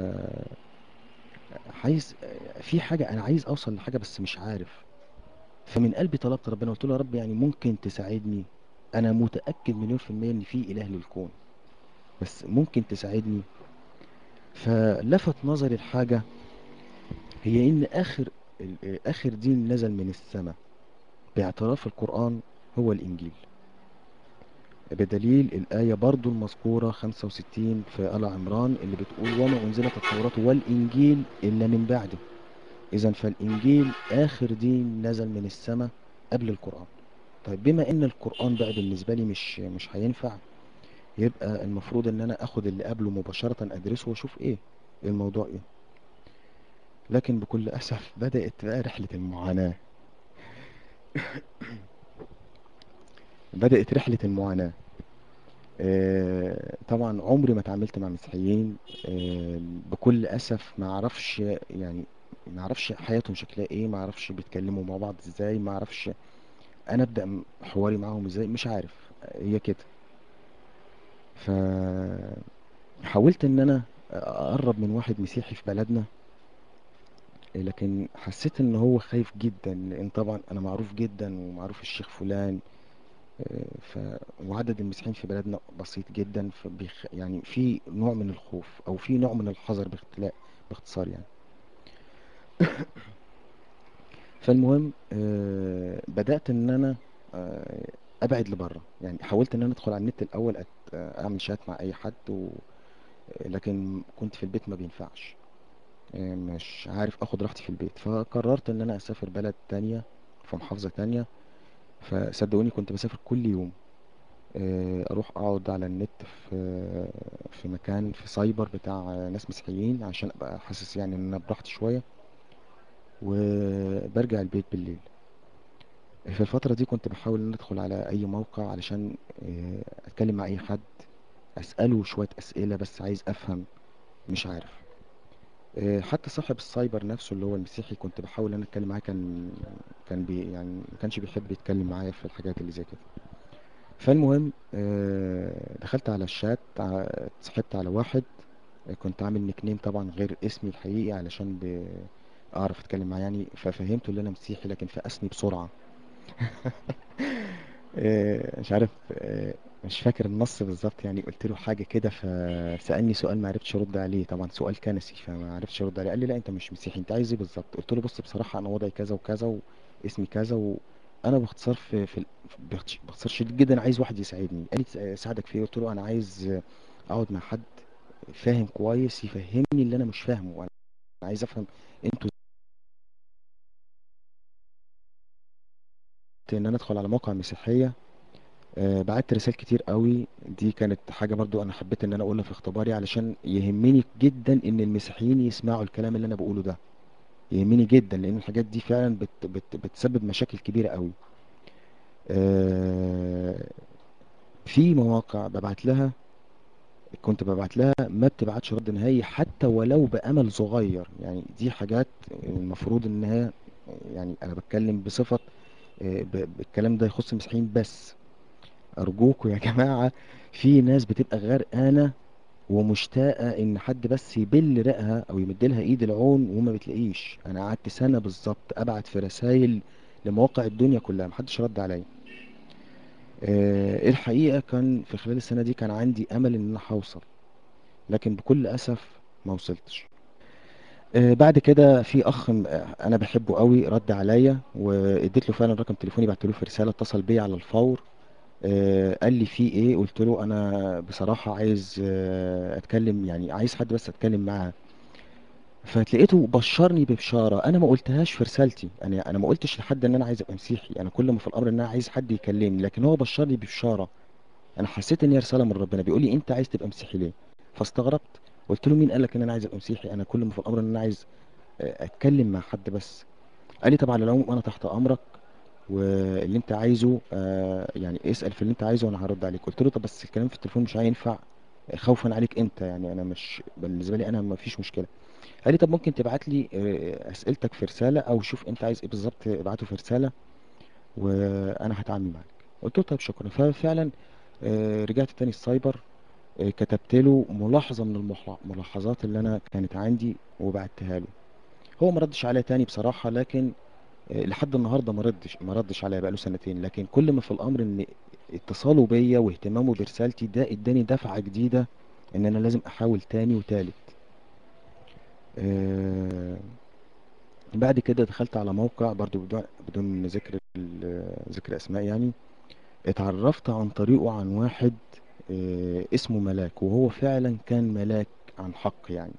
عايز في حاجة، أنا عايز أوصل لحاجة بس مش عارف. فمن قلبي طلبت ربنا، قلت له: يا رب يعني ممكن تساعدني؟ انا متأكد مليون في المية ان في اله للكون، بس ممكن تساعدني؟ فلفت نظري الحاجة، هي ان اخر دين نزل من السماء باعتراف القرآن هو الانجيل، بدليل الآية برضو المذكورة 65 في آل عمران اللي بتقول وما أنزلت التوراة والإنجيل إلا من بعده. إذا فالإنجيل آخر دين نزل من السماء قبل القرآن. طيب بما إن القرآن بقى بالنسبة لي مش هينفع، يبقى المفروض إن أنا أخد اللي قبله مباشرة أدرسه وأشوف إيه الموضوع إيه. لكن بكل أسف بدأت بقى رحلة المعاناة. بدأت رحلة المعاناة. طبعا عمري ما اتعاملت مع مسيحيين. بكل اسف ما اعرفش يعني، ما اعرفش حياتهم شكلها ايه، ما اعرفش بيتكلموا مع بعض ازاي، ما اعرفش انا ابدا حواري معاهم ازاي، مش عارف. هي كده. فحاولت ان انا اقرب من واحد مسيحي في بلدنا، لكن حسيت ان هو خايف جدا، لان طبعا انا معروف جدا ومعروف الشيخ فلان. ف وعدد المسيحيين في بلدنا بسيط جدا، يعني في نوع من الخوف او في نوع من الحذر باختصار يعني. فالمهم بدأت ان انا ابعد لبره، يعني حاولت ان انا ادخل على النت الاول اعمل شات مع اي حد لكن كنت في البيت ما بينفعش. مش عارف اخد راحتي في البيت، فقررت ان انا اسافر بلد تانية في محافظة تانية. فصدقوني كنت بسافر كل يوم، اروح اقعد على النت في مكان في سايبر بتاع ناس مسيحيين عشان ابقى حاسس يعني ان انا براحتي شويه، وبرجع البيت بالليل. في الفتره دي كنت بحاول ان ادخل على اي موقع علشان اتكلم مع اي حد، اساله شويه اسئله، بس عايز افهم، مش عارف. حتى صاحب السايبر نفسه اللي هو المسيحي كنت بحاول ان انا اتكلم معاه، كان يعني ما كانش بيحب يتكلم معايا في الحاجات اللي زي كده. فالمهم دخلت على الشات، اتصاحبت على واحد، كنت عامل نيك نيم طبعا غير اسمي الحقيقي علشان اعرف اتكلم معاه يعني. ففهمته ان انا مسيحي، لكن فقسني بسرعة. مش عارف، مش فاكر النص بالظبط يعني. قلت له حاجة كده، فسألني سؤال ما عرفتش ارد عليه، طبعا سؤال كنسي فما عرفتش ارد عليه. قال لي لا انت مش مسيحي، انت عايز ايه بالظبط؟ قلت له بص بصراحة انا وضعي كذا وكذا واسمي كذا، وانا باختصار باختصار شديد جدا عايز واحد يساعدني. قال لي اساعدك في ايه؟ قلت له انا عايز اقعد مع حد فاهم كويس يفهمني اللي انا مش فاهمه، وانا عايز افهم انتوا. ان انا ادخل على موقع مسيحية، بعت رسائل كتير قوي. دي كانت حاجة برضو انا حبيت ان انا اقولها في اختباري، علشان يهمني جدا ان المسيحيين يسمعوا الكلام اللي انا بقوله ده. يهمني جدا لان الحاجات دي فعلا بتسبب مشاكل كبيرة قوي. آه، في مواقع ببعت لها، كنت ببعت لها ما بتبعتش رد نهائي حتى ولو بأمل صغير. يعني دي حاجات المفروض انها، يعني انا بتكلم بصفة بالكلام ده يخص المسيحيين بس. ارجوكوا يا جماعة، في ناس بتبقى غرقانة ومشتاقة ان حد بس يبل رقها او يمدلها ايد العون وما بتلاقيش. انا قعدت سنة بالظبط ابعت في رسائل لمواقع الدنيا كلها، محدش رد عليا. الحقيقة كان في خلال السنة دي كان عندي امل ان انا هوصل، لكن بكل اسف ما وصلتش. بعد كده في اخ انا بحبه قوي رد عليا، واديت له فعلا رقم تليفوني، بعت له في رسالة، اتصل بيا على الفور. قال لي في ايه؟ قلت له انا بصراحة عايز اتكلم، يعني عايز حد بس اتكلم معاه. فتلاقيته بشرني ببشارة انا ما قلتهاش في رسالتي. انا ما قلتش لحد ان انا عايز ابقى مسيحي، انا كل ما في الامر ان انا عايز حد يكلمني، لكن هو بشرني ببشارة. انا حسيت ان هي رسالة من ربنا بيقول لي انت عايز تبقى مسيحي ليه؟ فاستغربت. قلت له مين قال لك ان انا عايز ابقى مسيحي؟ انا كل ما في الامر ان انا عايز اتكلم مع حد بس. قال لي طبعا على العموم انا تحت امرك، واللي انت عايزه يعني اسأل في اللي انت عايزه وانا هرد عليك. قلت له طب بس الكلام في التليفون مش هينفع خوفا عليك انت، يعني انا مش بالنسبه لي انا ما فيش مشكله. قال لي طب ممكن تبعت لي اسئلتك في رساله، او شوف انت عايز ايه بالظبط ابعته في رساله وانا هتعامل معاك. قلت له طيب شكرا. ففعلا رجعت تاني السايبر، كتبت له ملاحظه من الملاحظات اللي انا كانت عندي وبعتها له. هو ما ردش عليا تاني بصراحه، لكن لحد النهارده ما ردش عليا بقاله سنتين، لكن كل ما في الامر ان اتصاله بيا واهتمامه برسالتي ده اداني دفعة جديدة ان انا لازم احاول تاني وتالت. آه، بعد كده دخلت على موقع برضو بدون ذكر اسماء يعني. اتعرفت عن طريقه عن واحد اسمه ملاك، وهو فعلا كان ملاك عن حق يعني.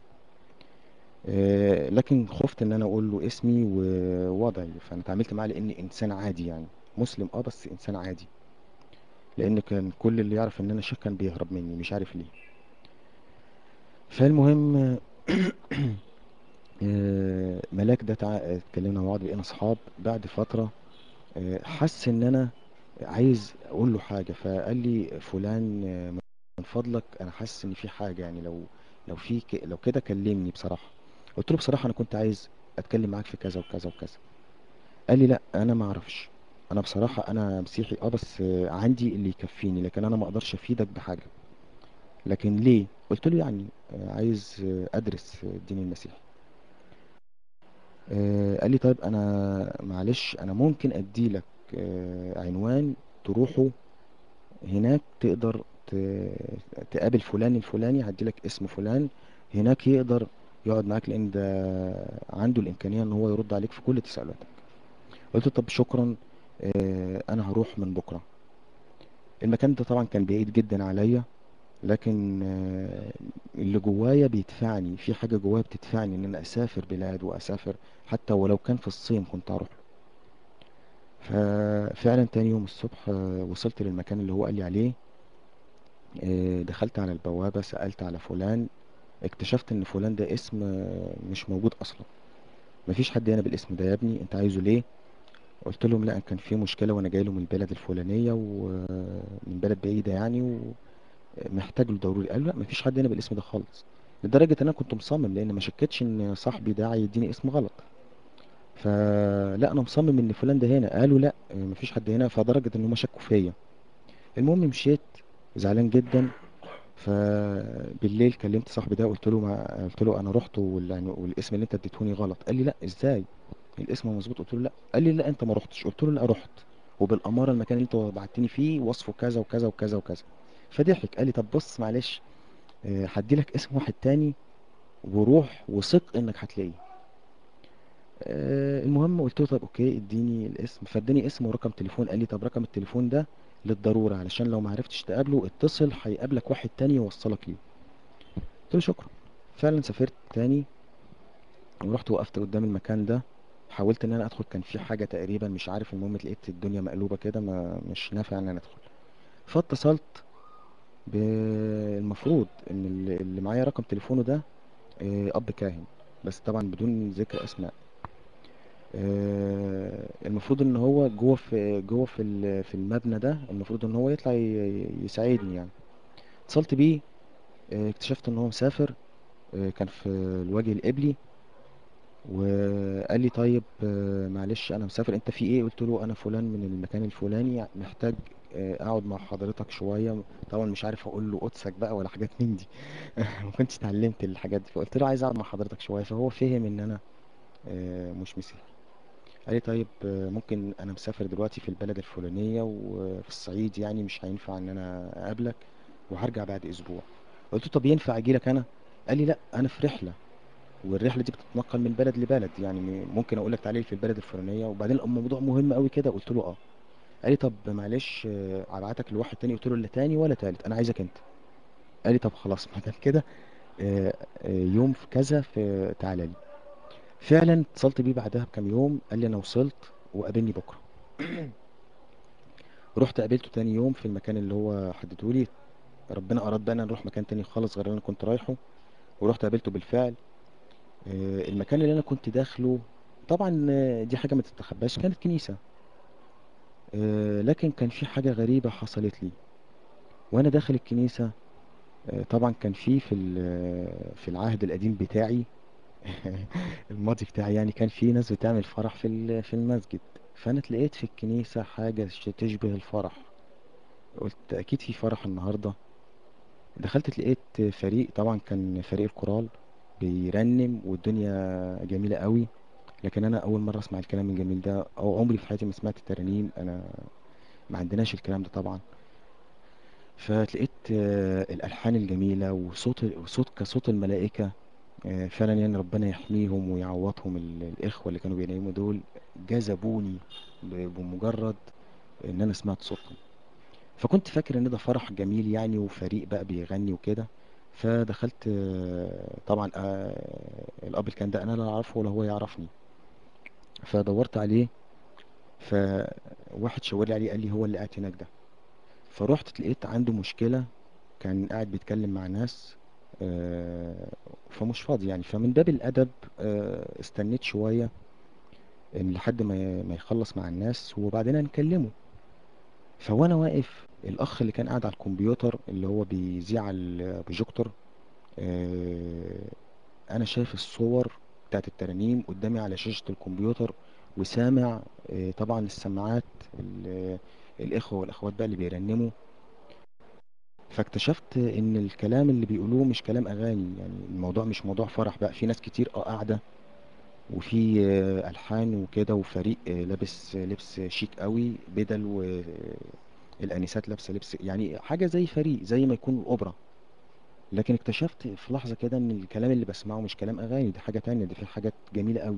لكن خفت ان انا اقول له اسمي ووضعي، فانا اتعاملت معاه لاني انسان عادي يعني، مسلم بس انسان عادي. لان كان كل اللي يعرف ان انا شيخ كان بيهرب مني مش عارف ليه. فالمهم ملاك ده اتكلمنا مع بعض بقينا اصحاب. بعد فترة حس ان انا عايز اقول له حاجة، فقال لي فلان من فضلك انا حاسس ان في حاجة يعني، لو كده كلمني بصراحة. قلت له بصراحة انا كنت عايز اتكلم معاك في كذا وكذا وكذا. قال لي لا انا ما اعرفش، انا بصراحة انا مسيحي بس عندي اللي يكفيني، لكن انا ما اقدرش افيدك بحاجة. لكن ليه؟ قلت له يعني عايز ادرس الدين المسيحي. قال لي طيب انا معلش انا ممكن اديلك عنوان تروحه هناك، تقدر تقابل فلان الفلاني، هديلك اسم فلان هناك يقدر يقعد معاك، لان ده عنده الامكانيه ان هو يرد عليك في كل تساؤلاتك. قلت له طب شكرا، انا هروح من بكره. المكان ده طبعا كان بعيد جدا عليا، لكن اللي جوايا بيدفعني، في حاجه جوايا بتدفعني ان انا اسافر بلاد واسافر، حتى ولو كان في الصين كنت اروح. ففعلا تاني يوم الصبح وصلت للمكان اللي هو قال لي عليه. دخلت على البوابة سألت على فلان، اكتشفت ان فلان ده اسم مش موجود اصلا. مفيش حد هنا بالاسم ده. يا ابني انت عايزه ليه؟ قلت لهم لا كان في مشكلة وانا جاي له من البلد الفلانية ومن بلد بعيدة يعني، ومحتاج له ضروري. قالوا لا مفيش حد هنا بالاسم ده خالص. لدرجة ان انا كنت مصمم، لان ما شكتش ان صاحبي ده هيديني اسم غلط. فلا انا مصمم ان فلان ده هنا. قالوا لا مفيش حد هنا، فدرجة ان هم شكوا فيا. المهم مشيت زعلان جدا. فبالليل كلمت صاحبي ده، قلت له انا رحت والاسم اللي انت اديتهوني غلط. قال لي لا ازاي الاسم مظبوط؟ قلت له لا. قال لي لا انت ما رحتش. قلت له لا رحت، وبالاماره المكان اللي انت بعتني فيه وصفه كذا وكذا وكذا وكذا. فضحك قال لي طب بص معلش هدي لك اسم واحد تاني وروح وثق انك هتلاقيه. المهم قلت له طب اوكي اديني الاسم. فاداني اسم ورقم تليفون. قال لي طب رقم التليفون ده للضروره، علشان لو ما عرفتش تقابله اتصل هيقابلك واحد تاني يوصلك ليه. قلت له شكرا. فعلا سافرت تاني ورحت وقفت قدام المكان ده. حاولت ان انا ادخل، كان في حاجه تقريبا مش عارف، المهم لقيت الدنيا مقلوبه كده، ما مش نافع ان انا ادخل. فاتصلت بالمفروض ان اللي معايا رقم تليفونه ده اب كاهن، بس طبعا بدون ذكر اسماء. المفروض ان هو جوه في المبنى ده، المفروض ان هو يطلع يساعدني يعني. اتصلت بيه اكتشفت ان هو مسافر، كان في الوجه القبلي. وقال لي طيب معلش انا مسافر، انت في ايه؟ قلت له انا فلان من المكان الفلاني محتاج اقعد مع حضرتك شويه. طبعا مش عارف اقول له قدسك بقى ولا حاجات من دي. ما كنتش اتعلمت الحاجات دي. فقلت له عايز اقعد مع حضرتك شويه، فهو فهم ان انا مش مسيحي. قال لي طيب ممكن انا مسافر دلوقتي في البلد الفلانيه وفي الصعيد يعني، مش هينفع ان انا اقابلك، وهرجع بعد اسبوع. قلت له طب ينفع اجي لك انا؟ قال لي لا انا في رحله، والرحله دي بتتنقل من بلد لبلد يعني، ممكن اقول لك تعالي في البلد الفلانيه. وبعدين الموضوع مهم قوي كده. قلت له اه. قال لي طب معلش هبعتك لواحد تاني. قلت له لا تاني ولا تالت، انا عايزك انت. قال لي طب خلاص ما دام كده يوم في كذا في تعالى لي. فعلا اتصلت بيه بعدها بكام يوم، قال لي انا وصلت وقابلني بكره. رحت قابلته تاني يوم في المكان اللي هو حدده لي. ربنا اراد بقى ان أنا نروح مكان تاني خالص غير اللي انا كنت رايحه. ورحت قابلته بالفعل. المكان اللي انا كنت داخله طبعا دي حاجه ما تستخباش، كانت كنيسه. لكن كان في حاجه غريبه حصلت لي وانا داخل الكنيسه. طبعا كان في العهد القديم بتاعي. الماضي بتاعي يعني، كان في ناس بتعمل فرح في المسجد. فانا اتلقيت في الكنيسه حاجه تشبه الفرح. قلت اكيد في فرح النهارده. دخلت اتلقيت فريق، طبعا كان فريق الكورال بيرنم والدنيا جميله قوي. لكن انا اول مره اسمع الكلام الجميل ده، او عمري في حياتي ما سمعت الترانيم. انا ما عندناش الكلام ده طبعا. فتلاقيت الالحان الجميله وصوت كصوت الملائكه. فعلا يعني ربنا يحميهم ويعوضهم الاخوه اللي كانوا بيناموا دول، جذبوني بمجرد ان انا سمعت صوتهم. فكنت فاكر ان ده فرح جميل يعني، وفريق بقى بيغني وكده. فدخلت طبعا الاب اللي كان ده انا لا اعرفه ولا هو يعرفني. فدورت عليه، فواحد شاور لي عليه قال لي هو اللي قاعد هناك ده. فروحت لقيت عنده مشكلة، كان قاعد بيتكلم مع ناس فمش فاضي يعني. فمن باب الأدب استنيت شوية إن لحد ما يخلص مع الناس وبعدين نكلمه. فوانا واقف، الأخ اللي كان قاعد على الكمبيوتر اللي هو بيذيع على البروجيكتور، آه، أنا شايف الصور بتاعت الترانيم قدامي على شاشة الكمبيوتر، وسامع طبعا السماعات الإخوة والأخوات بقى اللي بيرنموا. فاكتشفت ان الكلام اللي بيقولوه مش كلام اغاني، يعني الموضوع مش موضوع فرح بقى، في ناس كتير قاعده، وفي الحان وكده، وفريق لابس لبس شيك قوي، بدل، والانسات لابسه لبس يعني حاجه زي فريق زي ما يكون الاوبرا. لكن اكتشفت في لحظه كده ان الكلام اللي بسمعه مش كلام اغاني، دي حاجه تانية، دي في حاجات جميله قوي.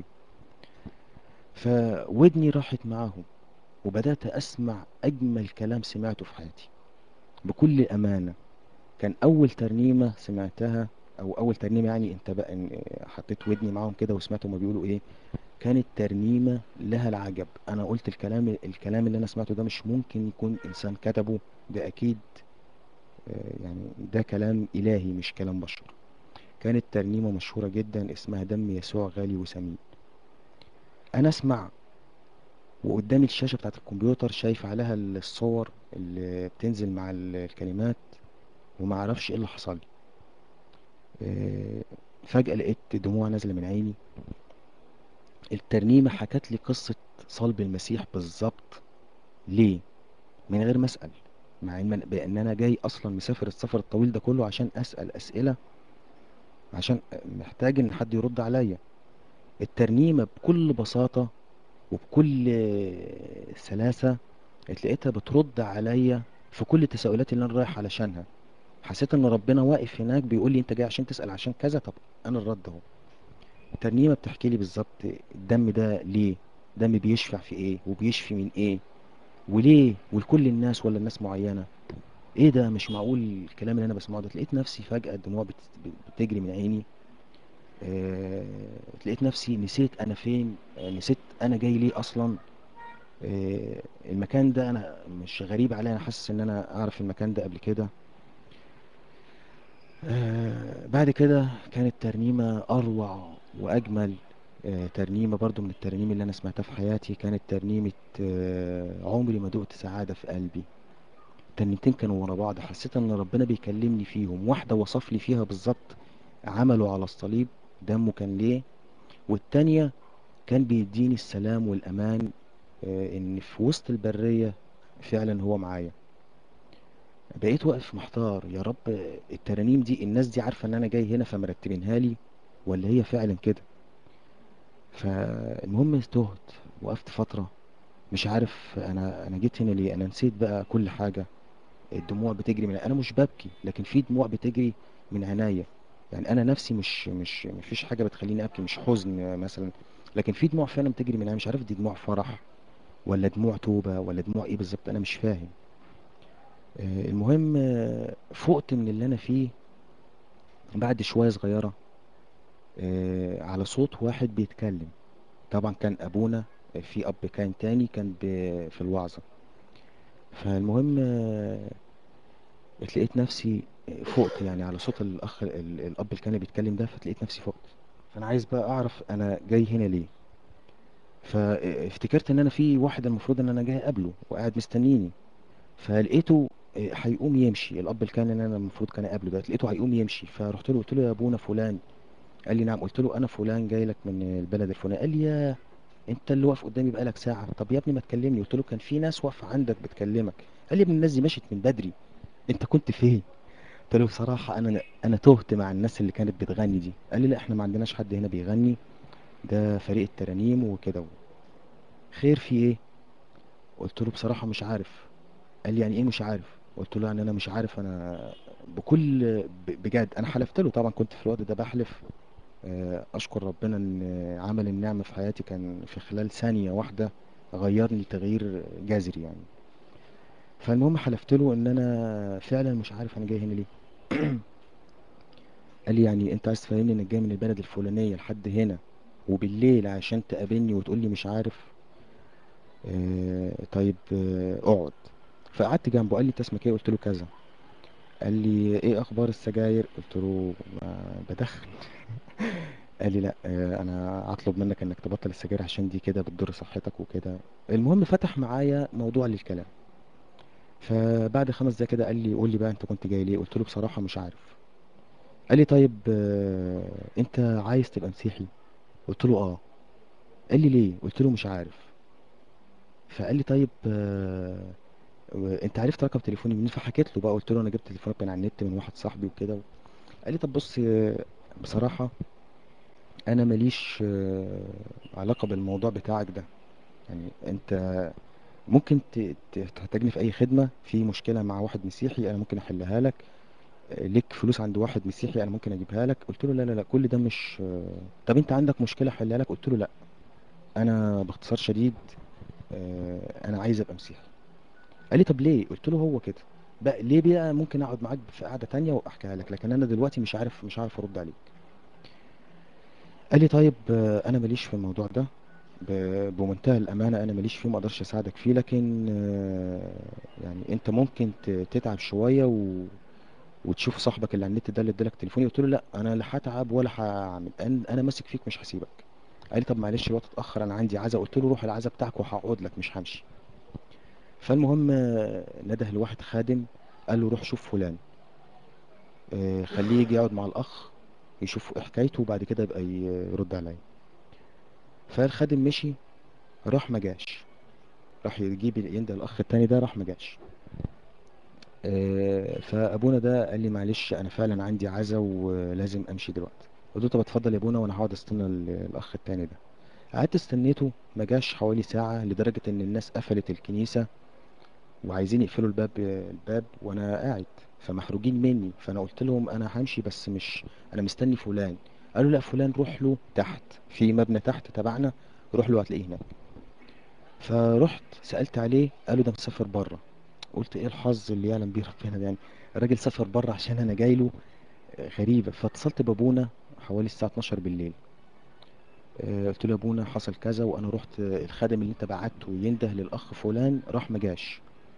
فودني راحت معاهم، وبدات اسمع اجمل كلام سمعته في حياتي بكل امانه. كان اول ترنيمه سمعتها، او اول ترنيمه يعني انت بقى حطيت ودني معاهم كده وسمعت هما بيقولوا ايه. كانت ترنيمه لها العجب. انا قلت الكلام اللي انا سمعته ده مش ممكن يكون انسان كتبه، ده اكيد يعني ده كلام الهي مش كلام بشر. كانت ترنيمه مشهوره جدا اسمها دم يسوع غالي وثمين. انا اسمع وقدامي الشاشه بتاعت الكمبيوتر شايف عليها الصور اللي بتنزل مع الكلمات، وما اعرفش ايه اللي حصل لي. فجأة لقيت دموع نازلة من عيني. الترنيمة حكت لي قصة صلب المسيح بالظبط. ليه؟ من غير ما أسأل، مع بأن أنا جاي أصلا مسافر السفر الطويل ده كله عشان أسأل أسئلة، عشان محتاج إن حد يرد عليا. الترنيمة بكل بساطة وبكل سلاسة لقيتها بترد عليا في كل التساؤلات اللي أنا رايح علشانها. حسيت إن ربنا واقف هناك بيقول لي أنت جاي عشان تسأل عشان كذا، طب أنا الرد أهو. الترنيمة بتحكي لي بالظبط الدم ده ليه، دم بيشفع في ايه وبيشفي من ايه، وليه، ولكل الناس ولا الناس معينة. ايه ده، مش معقول الكلام اللي انا بسمعه ده. لقيت نفسي فجأة الدموع بتجري من عيني. آه... لقيت نفسي نسيت انا فين، نسيت انا جاي ليه اصلا. المكان ده انا مش غريب عليا، انا حاسس ان انا اعرف المكان ده قبل كده. بعد كده كانت ترنيمة أروع وأجمل. ترنيمة برضو من الترنيم اللي أنا سمعتها في حياتي، كانت ترنيمة عمري ما دقت سعادة في قلبي. الترنيمتين كانوا ورا بعض، حسيت إن ربنا بيكلمني فيهم. واحدة وصف لي فيها بالظبط عمله على الصليب، دمه كان ليه. والتانية كان بيديني السلام والأمان، إن في وسط البرية فعلا هو معايا. بقيت واقف محتار، يا رب الترانيم دي الناس دي عارفة ان انا جاي هنا فمرتبينها لي، ولا هي فعلا كده؟ فالمهم تهت، وقفت فترة مش عارف انا جيت هنا ليه. انا نسيت بقى كل حاجة. الدموع بتجري انا مش ببكي، لكن في دموع بتجري من عينيا. يعني انا نفسي مش مفيش حاجة بتخليني ابكي، مش حزن مثلا، لكن في دموع فعلا بتجري من عينيا. مش عارف دي دموع فرح ولا دموع توبة ولا دموع ايه بالظبط، انا مش فاهم. المهم فقت من اللي انا فيه بعد شوية صغيرة، على صوت واحد بيتكلم. طبعا كان أبونا، في أب كان تاني كان في الوعظة. فالمهم اتلقيت نفسي فقت يعني على صوت الأخ الأب اللي كان بيتكلم ده، فتلقيت نفسي فقت. فأنا عايز بقى أعرف أنا جاي هنا ليه. فافتكرت إن أنا في واحد المفروض إن أنا جاي أقابله وقاعد مستنيني. فلقيته هيقوم يمشي. الأب اللي كان إن أنا المفروض كان أقابله ده لقيته هيقوم يمشي. فرحت له قلت له يا أبونا فلان. قال لي نعم. قلت له انا فلان جاي لك من البلد الفلاني. قال لي يا انت اللي واقف قدامي بقالك ساعه، طب يا ابني ما تكلمني. قلت له كان في ناس واقفه عندك بتكلمك. قال لي يا ابني الناس دي مشيت من بدري، انت كنت فين؟ قلت له بصراحه انا تهت مع الناس اللي كانت بتغني دي. قال لي لا احنا ما عندناش حد هنا بيغني، ده فريق الترانيم وكده. خير في ايه؟ قلت له بصراحة مش عارف. قال لي يعني ايه مش عارف؟ قلت له يعني انا مش عارف. انا بجد انا حلفت له، طبعا كنت في الوقت ده بحلف. اشكر ربنا ان عمل النعمة في حياتي كان في خلال ثانية واحدة غيرني تغيير جذري يعني. فالمهم حلفت له ان انا فعلا مش عارف انا جاي هنا ليه. قال لي يعني انت عايز تفهمني انك جاي من البلد الفلانية لحد هنا وبالليل عشان تقابلني وتقول لي مش عارف؟ طيب اقعد. فقعدت جنبه. قال لي انت اسمك ايه؟ قلت له كذا. قال لي ايه اخبار السجاير؟ قلت له ما بدخن. قال لي لا انا هطلب منك انك تبطل السجاير عشان دي كده بتضر صحتك وكده. المهم فتح معايا موضوع للكلام. فبعد 5 دقايق كده قال لي قول لي بقى انت كنت جاي ليه؟ قلت له بصراحة مش عارف. قال لي طيب انت عايز تبقى مسيحي؟ قلت له اه. قال لي ليه؟ قلت له مش عارف. فقال لي طيب انت عرفت رقم تليفوني منين؟ فحكيت له بقى، قلت له انا جبت تليفونك من على النت من واحد صاحبي وكده. قال لي طب بص بصراحة انا ماليش علاقة بالموضوع بتاعك ده. يعني انت ممكن تحتاجني في اي خدمة، في مشكلة مع واحد مسيحي انا ممكن احلها لك، ليك فلوس عند واحد مسيحي انا ممكن اجيبها لك. قلت له لا لا لا، كل ده مش طب انت عندك مشكلة احلها لك؟ قلت له لا، انا باختصار شديد انا عايز ابقى مسيحي. قال لي طب ليه؟ قلت له هو كده بقى. ليه بقى؟ ممكن اقعد معاك في قعدة تانية واحكيها لك، لكن انا دلوقتي مش عارف ارد عليك. قال لي طيب انا ماليش في الموضوع ده، بمنتهى الامانه انا ماليش فيه، ما اقدرش اساعدك فيه، لكن يعني انت ممكن تتعب شويه وتشوف صاحبك اللي على النت ده اللي ادالك تليفوني. قلت له لا انا لا هتعب ولا هعمل، انا ماسك فيك مش هسيبك. قال لي طب معلش الوقت اتاخر انا عندي عزا. قلت له روح العزا بتاعك وهقعد لك مش همشي. فالمهم نده لواحد خادم، قال له روح شوف فلان خليه يجي يقعد مع الاخ يشوف ايه حكايته وبعد كده يبقى يرد عليا. فالخادم مشي، راح ما جاش. راح يجيب ينده الاخ التاني ده، راح ما جاش. فابونا ده قال لي معلش انا فعلا عندي عزا ولازم امشي دلوقتي. قلت له طب اتفضل يا ابونا وانا هقعد استنى الاخ التاني ده. قعدت استنيته ما جاش حوالي ساعة، لدرجة ان الناس قفلت الكنيسة وعايزين يقفلوا الباب وانا قاعد، فمحروجين مني. فانا قلت لهم انا همشي بس مش، انا مستني فلان. قالوا لا فلان روح له تحت في مبنى تحت تبعنا، روح له هتلاقيه هناك. فرحت سألت عليه، قالوا ده مسافر بره. قلت ايه الحظ اللي يعلم بيه ربنا ده يعني، الراجل سافر بره عشان انا جاي له. غريبه. فاتصلت بابونا حوالي الساعه 12 بالليل. قلت له يا ابونا حصل كذا وانا رحت الخادم اللي انت بعته ينده للاخ فلان راح ما جاش.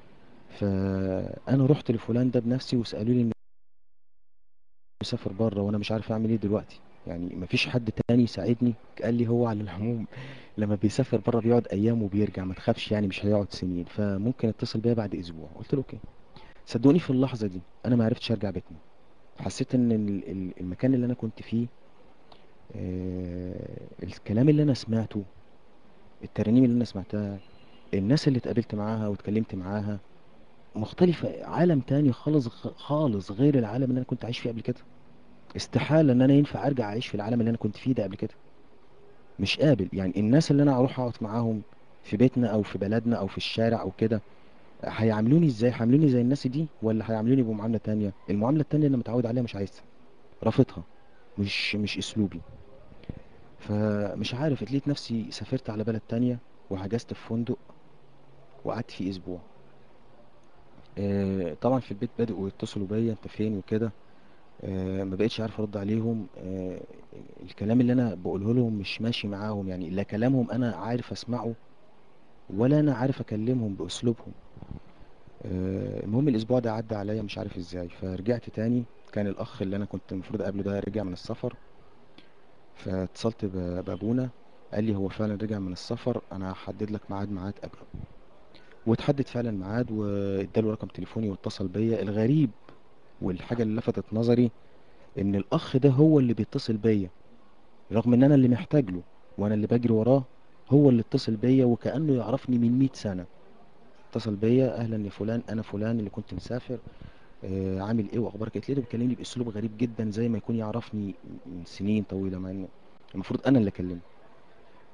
فانا رحت لفلان ده بنفسي وسالوا لي انه مسافر بره وانا مش عارف اعمل ايه دلوقتي، يعني مفيش حد تاني يساعدني. قال لي هو على العموم لما بيسافر بره بيقعد ايام وبيرجع، ما تخافش يعني مش هيقعد سنين، فممكن اتصل بيا بعد اسبوع. قلت له اوكي. صدقوني في اللحظه دي انا ما عرفتش ارجع بيتنا. حسيت ان المكان اللي انا كنت فيه الكلام اللي انا سمعته، الترانيم اللي انا سمعتها، الناس اللي اتقابلت معاها واتكلمت معاها مختلفة، عالم تاني خالص خالص غير العالم اللي انا كنت عايش فيه قبل كده. استحالة ان انا ينفع ارجع اعيش في العالم اللي انا كنت فيه ده قبل كده. مش قابل يعني الناس اللي انا اروح اقعد معاهم في بيتنا او في بلدنا او في الشارع او كده هيعاملوني ازاي؟ هيعاملوني زي الناس دي ولا هيعاملوني بمعاملة تانية؟ المعاملة التانية اللي انا متعود عليها مش عايزها، رافضها، مش اسلوبي. فمش عارف لقيت نفسي سافرت على بلد تانية وحجزت في فندق وقعدت فيه اسبوع. طبعا في البيت بدأوا يتصلوا بيا انت فين وكده. ما بقتش عارف ارد عليهم. الكلام اللي انا بقوله لهم مش ماشي معاهم، يعني لا كلامهم انا عارف اسمعه ولا انا عارف اكلمهم باسلوبهم. المهم الاسبوع ده عدى عليا مش عارف ازاي، فرجعت تاني. كان الاخ اللي انا كنت المفروض اقابله ده رجع من السفر. فاتصلت بابونا، قال لي هو فعلا رجع من السفر، انا هحدد لك ميعاد قبله. واتحدد فعلا ميعاد واداله رقم تليفوني واتصل بيا. الغريب والحاجة اللي لفتت نظري ان الاخ ده هو اللي بيتصل بيا رغم ان انا اللي محتاج له وانا اللي بجري وراه. هو اللي اتصل بيا وكأنه يعرفني من 100 سنة. اتصل بيا اهلا يا فلان انا فلان اللي كنت مسافر عامل ايه واخبارك إيه؟ لقيته بيكلمني باسلوب غريب جدا زي ما يكون يعرفني من سنين طويلة، مع ان المفروض انا اللي اكلمه.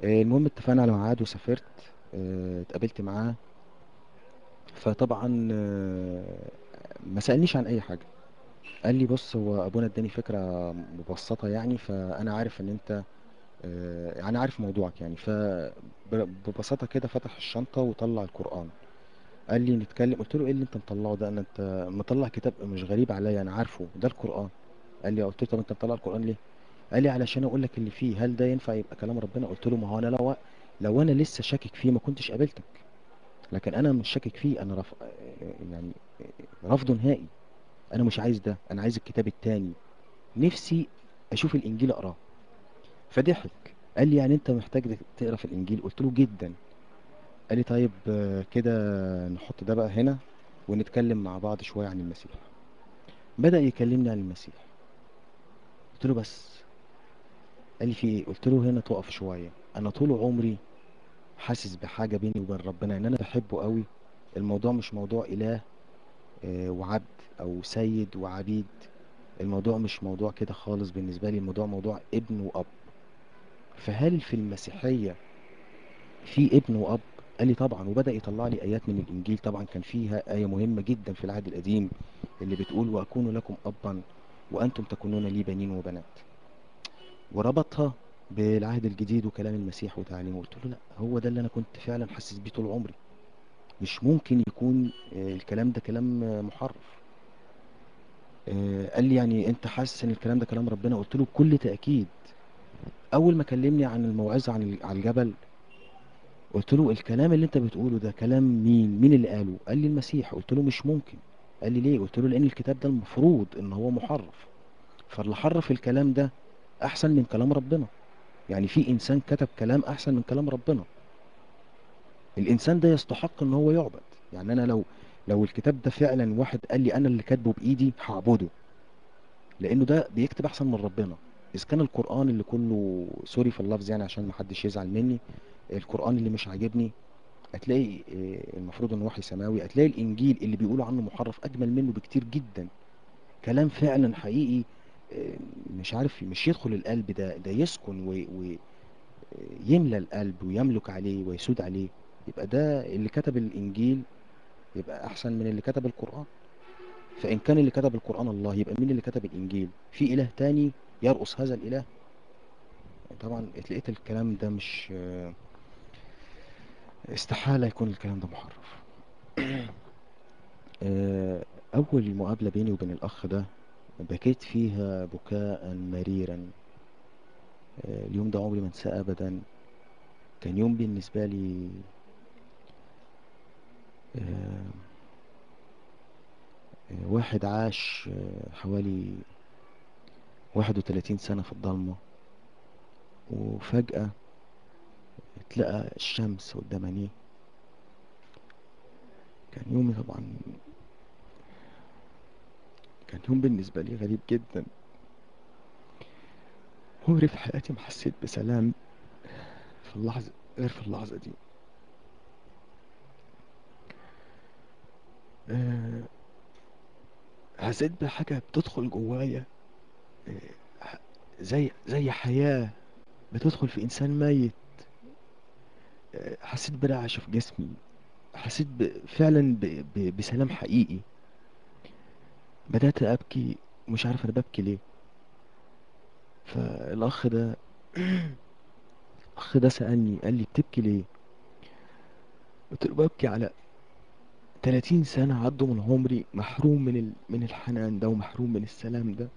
المهم اتفقنا على ميعاد وسافرت. اتقابلت معاه. فطبعا ما سألنيش عن اي حاجة. قال لي بص، هو ابونا اداني فكرة مبسطة يعني، فانا عارف ان انت يعني عارف موضوعك يعني. فببساطة كده فتح الشنطة وطلع القرآن. قال لي نتكلم. قلت له ايه اللي انت مطلعه ده؟ انا انت مطلع كتاب مش غريب عليا، انا عارفه ده القرآن. قال لي. قلت له طب انت مطلع القرآن ليه؟ قال لي علشان اقول لك اللي فيه، هل ده ينفع يبقى كلام ربنا؟ قلت له ما هو انا لو انا لسه شاكك فيه ما كنتش قابلتك. لكن انا مش شاكك فيه، انا يعني رفضه نهائي. انا مش عايز ده، انا عايز الكتاب التاني. نفسي اشوف الانجيل اقراه. فضحك. قال لي يعني انت محتاج تقرا في الانجيل؟ قلت له جدا. قال لي طيب كده نحط ده بقى هنا ونتكلم مع بعض شوية عن المسيح. بدأ يكلمني عن المسيح. قلت له بس. قال لي في ايه؟ قلت له هنا تقف شوية. انا طول عمري حاسس بحاجة بيني وبين ربنا ان انا بحبه قوي. الموضوع مش موضوع اله وعبد، او سيد وعبيد. الموضوع مش موضوع كده خالص بالنسبة لي، الموضوع موضوع ابن واب. فهل في المسيحية في ابن واب؟ قال لي طبعا. وبدأ يطلع لي ايات من الانجيل. طبعا كان فيها آية مهمة جدا في العهد القديم اللي بتقول واكون لكم ابا وانتم تكونون لي بنين وبنات. وربطها بالعهد الجديد وكلام المسيح وتعليمه. قلت له لا، هو ده اللي انا كنت فعلا حاسس بيه طول عمري. مش ممكن يكون الكلام ده كلام محرف. قال لي يعني انت حاسس ان الكلام ده كلام ربنا؟ قلت له بكل تأكيد. اول ما كلمني عن الموعظة على الجبل، قلت له الكلام اللي انت بتقوله ده كلام مين اللي قاله؟ قال لي المسيح. قلت له مش ممكن. قال لي ليه؟ قلت له لان الكتاب ده المفروض ان هو محرف، فاللي حرف الكلام ده احسن من كلام ربنا. يعني في انسان كتب كلام احسن من كلام ربنا، الانسان ده يستحق ان هو يعبد. يعني انا لو الكتاب ده فعلا واحد قال لي انا اللي كاتبه بايدي هعبده، لانه ده بيكتب احسن من ربنا. اذا كان القران اللي كله، سوري في اللفظ يعني عشان ما حدش يزعل مني، القران اللي مش عاجبني، هتلاقي المفروض ان وحي سماوي، هتلاقي الانجيل اللي بيقولوا عنه محرف اجمل منه بكتير جدا. كلام فعلا حقيقي. آه، مش عارف، مش يدخل القلب، ده يسكن ويملى القلب ويملك عليه ويسود عليه. يبقى ده اللي كتب الانجيل يبقى احسن من اللي كتب القرآن. فان كان اللي كتب القرآن الله، يبقى مين اللي كتب الانجيل؟ في اله تاني يرقص هذا الاله؟ طبعا اتلقيت الكلام ده مش استحالة يكون الكلام ده محرف. اول مقابلة بيني وبين الاخ ده بكيت فيها بكاء مريرا. اليوم ده عمري ما انساه ابدا. كان يوم بالنسبة لي آه، واحد عاش حوالي 31 سنة في الضلمة، وفجأة اتلقى الشمس قدام عينيه. كان يومي طبعا، كان يوم بالنسبة لي غريب جدا. عمري في حياتي ما حسيت بسلام في اللحظة غير في اللحظة دي. أه حسيت بحاجة بتدخل جوايا، أه زي حياة بتدخل في إنسان ميت. حسيت برعشة في جسمي. حسيت فعلا بسلام حقيقي. بدأت أبكي، مش عارف أنا ببكي ليه. فالأخ ده الأخ ده سألني، قال لي بتبكي ليه؟ قلت له ببكي على 30 سنة عدوا من عمري محروم من الحنان ده ومحروم من السلام ده.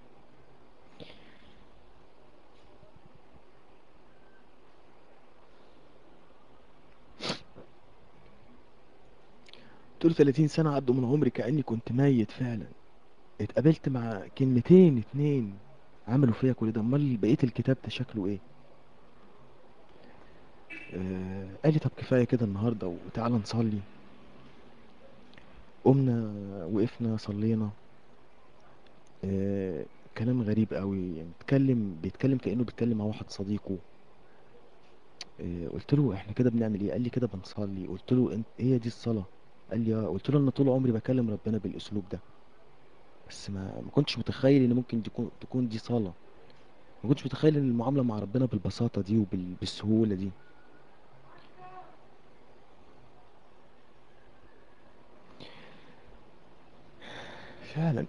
قلت له 30 سنة عدوا من عمري كأني كنت ميت فعلا. اتقابلت مع كلمتين اتنين عملوا فيا كل ده، امال بقية الكتاب ده شكله ايه؟ قال لي طب كفاية كده النهاردة وتعالى نصلي. قمنا، وقفنا صلينا. آه كلام غريب قوي يعني، بيتكلم كأنه بيتكلم مع واحد صديقه. قلت له احنا كده بنعمل ايه؟ قال لي كده بنصلي. قلت له انت هي دي الصلاة؟ قال لي اه. قلت له انا طول عمري بكلم ربنا بالاسلوب ده، بس ما كنتش متخيل ان ممكن تكون دي صلاة. ما كنتش متخيل ان المعامله مع ربنا بالبساطه دي وبالسهوله دي. فعلا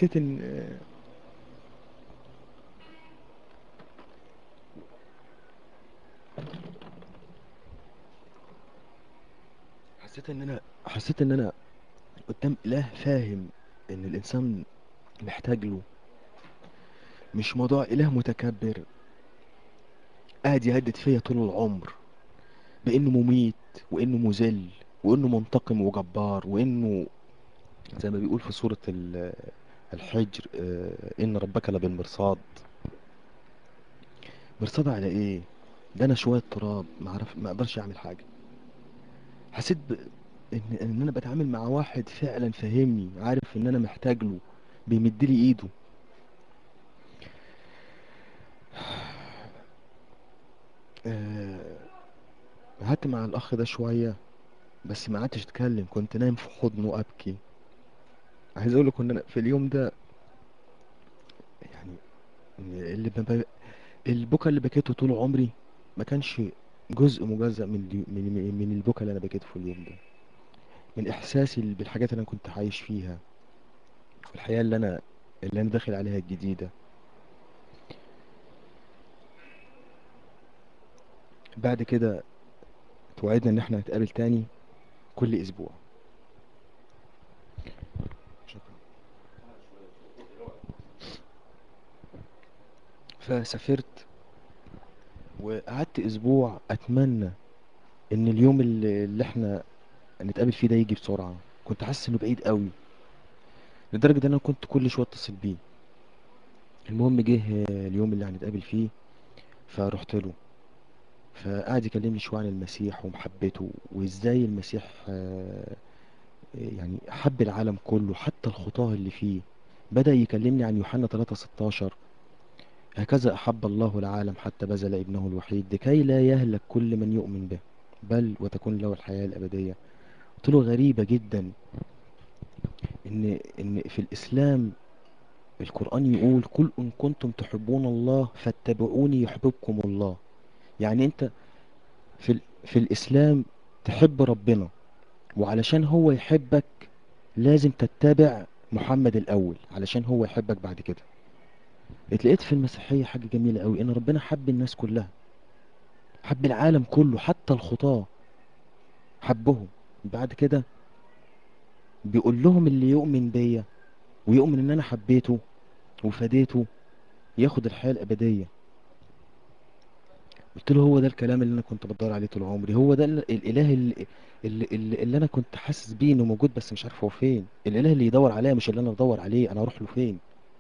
حسيت ان انا قدام اله فاهم ان الانسان محتاج له. مش موضوع اله متكبر قاعد يهدد فيا طول العمر بانه مميت وانه مذل وانه منتقم وجبار وانه زي ما بيقول في سورة الحجر، ان ربك لبالمرصاد. مرصاد على ايه؟ ده انا شوية تراب ما اقدرش اعمل حاجة. حسيت ان انا بتعامل مع واحد فعلا فاهمني، عارف ان انا محتاج له، بيمد لي ايده. آه، قعدت مع الاخ ده شوية، بس ما قعدتش اتكلم، كنت نايم في حضنه ابكي. عايز اقول لك ان انا في اليوم ده يعني اللي البكا اللي بكيته طول عمري ما كانش جزء مجزأ من البكا اللي انا بكيته في اليوم ده، من احساسي بالحاجات اللي انا كنت عايش فيها، والحياة اللي انا داخل عليها الجديدة. بعد كده توعدنا ان احنا نتقابل تاني كل اسبوع. شكرا. فسافرت وقعدت اسبوع اتمنى ان اليوم اللي احنا نتقابل فيه ده يجي بسرعة. كنت حاسس انه بعيد قوي، لدرجة ان انا كنت كل شوية اتصل بيه. المهم جه اليوم اللي هنتقابل فيه، فرحت له. فقعد يكلمني شوية عن المسيح ومحبته وازاي المسيح يعني حب العالم كله حتى الخطاة اللي فيه. بدأ يكلمني عن يوحنا 3:16: هكذا أحب الله العالم حتى بذل ابنه الوحيد لكي لا يهلك كل من يؤمن به بل وتكون له الحياة الأبدية. قلت له غريبة جدا إن في الإسلام القرآن يقول: قل إن كنتم تحبون الله فاتبعوني يحببكم الله. يعني أنت في الإسلام تحب ربنا، وعلشان هو يحبك لازم تتبع محمد الأول علشان هو يحبك بعد كده. اتلقيت في المسيحية حاجة جميلة قوي، إن ربنا حب الناس كلها، حب العالم كله حتى الخطاة حبهم. بعد كده بيقول لهم اللي يؤمن بيا ويؤمن إن أنا حبيته وفديته ياخد الحياة الأبدية. قلت له هو ده الكلام اللي انا كنت بدور عليه طول عمري، هو ده الاله اللي انا كنت حاسس بيه انه موجود، بس مش عارف هو فين. الاله اللي يدور عليا مش اللي انا بدور عليه، انا اروح له فين؟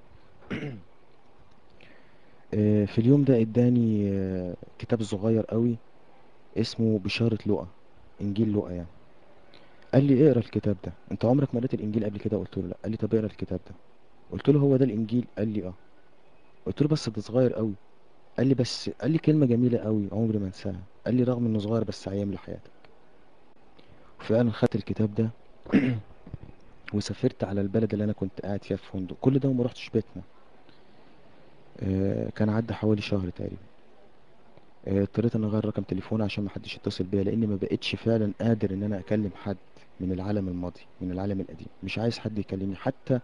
في اليوم ده اداني كتاب صغير قوي اسمه بشارة لقا، انجيل لقا يعني. قال لي اقرا الكتاب ده، انت عمرك ما قريت الانجيل قبل كده؟ قلت له لا. قال لي طب اقرا الكتاب ده. قلت له هو ده الانجيل؟ قال لي اه. قلت له بس ده صغير قوي. قال لي كلمة جميلة قوي عمري ما انساها. قال لي رغم انه صغير بس هيملى حياتك. وفعلا خدت الكتاب ده وسافرت على البلد اللي انا كنت قاعد فيها في فندق. كل ده وما رحتش بيتنا. كان عدى حوالي شهر تقريبا. اضطريت ان اغير رقم تليفوني عشان ما حدش يتصل بيا، لاني ما بقتش فعلا قادر ان انا اكلم حد من العالم الماضي من العالم القديم. مش عايز حد يكلمني، حتى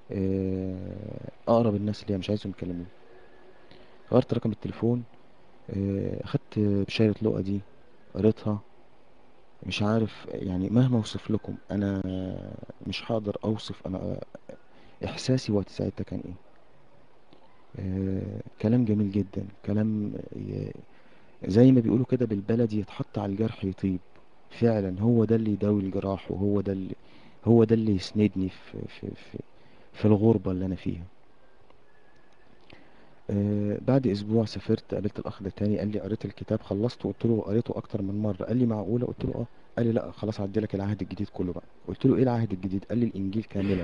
اقرب الناس ليا مش عايزهم يكلموني. غيرت رقم التليفون. اخدت بشاية لقا دي، قريتها. مش عارف يعني مهما اوصف لكم انا مش هقدر اوصف انا احساسي وقت ساعتها كان ايه. كلام جميل جدا، كلام زي ما بيقولوا كده بالبلدي يتحط على الجرح يطيب. فعلا هو ده اللي يداوي الجراح، هو ده اللي يسندني في الغربة اللي انا فيها. بعد اسبوع سافرت قابلت الاخ ده تاني، قال لي قريت الكتاب خلصته؟ قلت له قريته اكتر من مرة. قال لي معقولة؟ قلت له اه. قال لي لا خلاص هعدي لك العهد الجديد كله بقى. قلت له ايه العهد الجديد؟ قال لي الانجيل كاملا.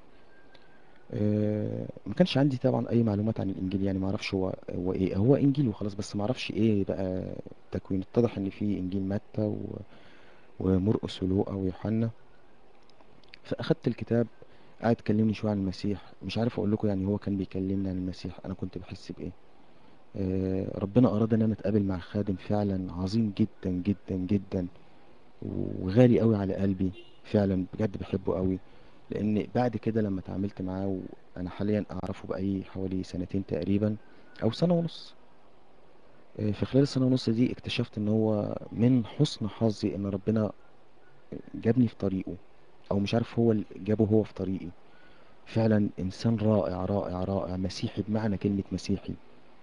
ما كانش عندي طبعا اي معلومات عن الانجيل، يعني ما اعرفش هو ايه. هو انجيل وخلاص، بس ما اعرفش ايه بقى تكوين. اتضح ان في انجيل متى ومرقس ولوقا ويوحنا. فاخدت الكتاب. قعد يكلمني شويه عن المسيح. مش عارف اقول لكم يعني هو كان بيكلمني عن المسيح انا كنت بحس بايه. ربنا اراد ان انا اتقابل مع خادم فعلا عظيم جدا جدا جدا، وغالي قوي على قلبي، فعلا بجد بحبه قوي. لان بعد كده لما اتعاملت معاه، وانا حاليا اعرفه بقالي حوالي سنتين تقريبا او سنة ونص. في خلال السنة ونص دي اكتشفت ان هو من حسن حظي ان ربنا جابني في طريقه، او مش عارف هو اللي جابه هو في طريقي. فعلا انسان رائع رائع رائع، مسيحي بمعنى كلمة مسيحي.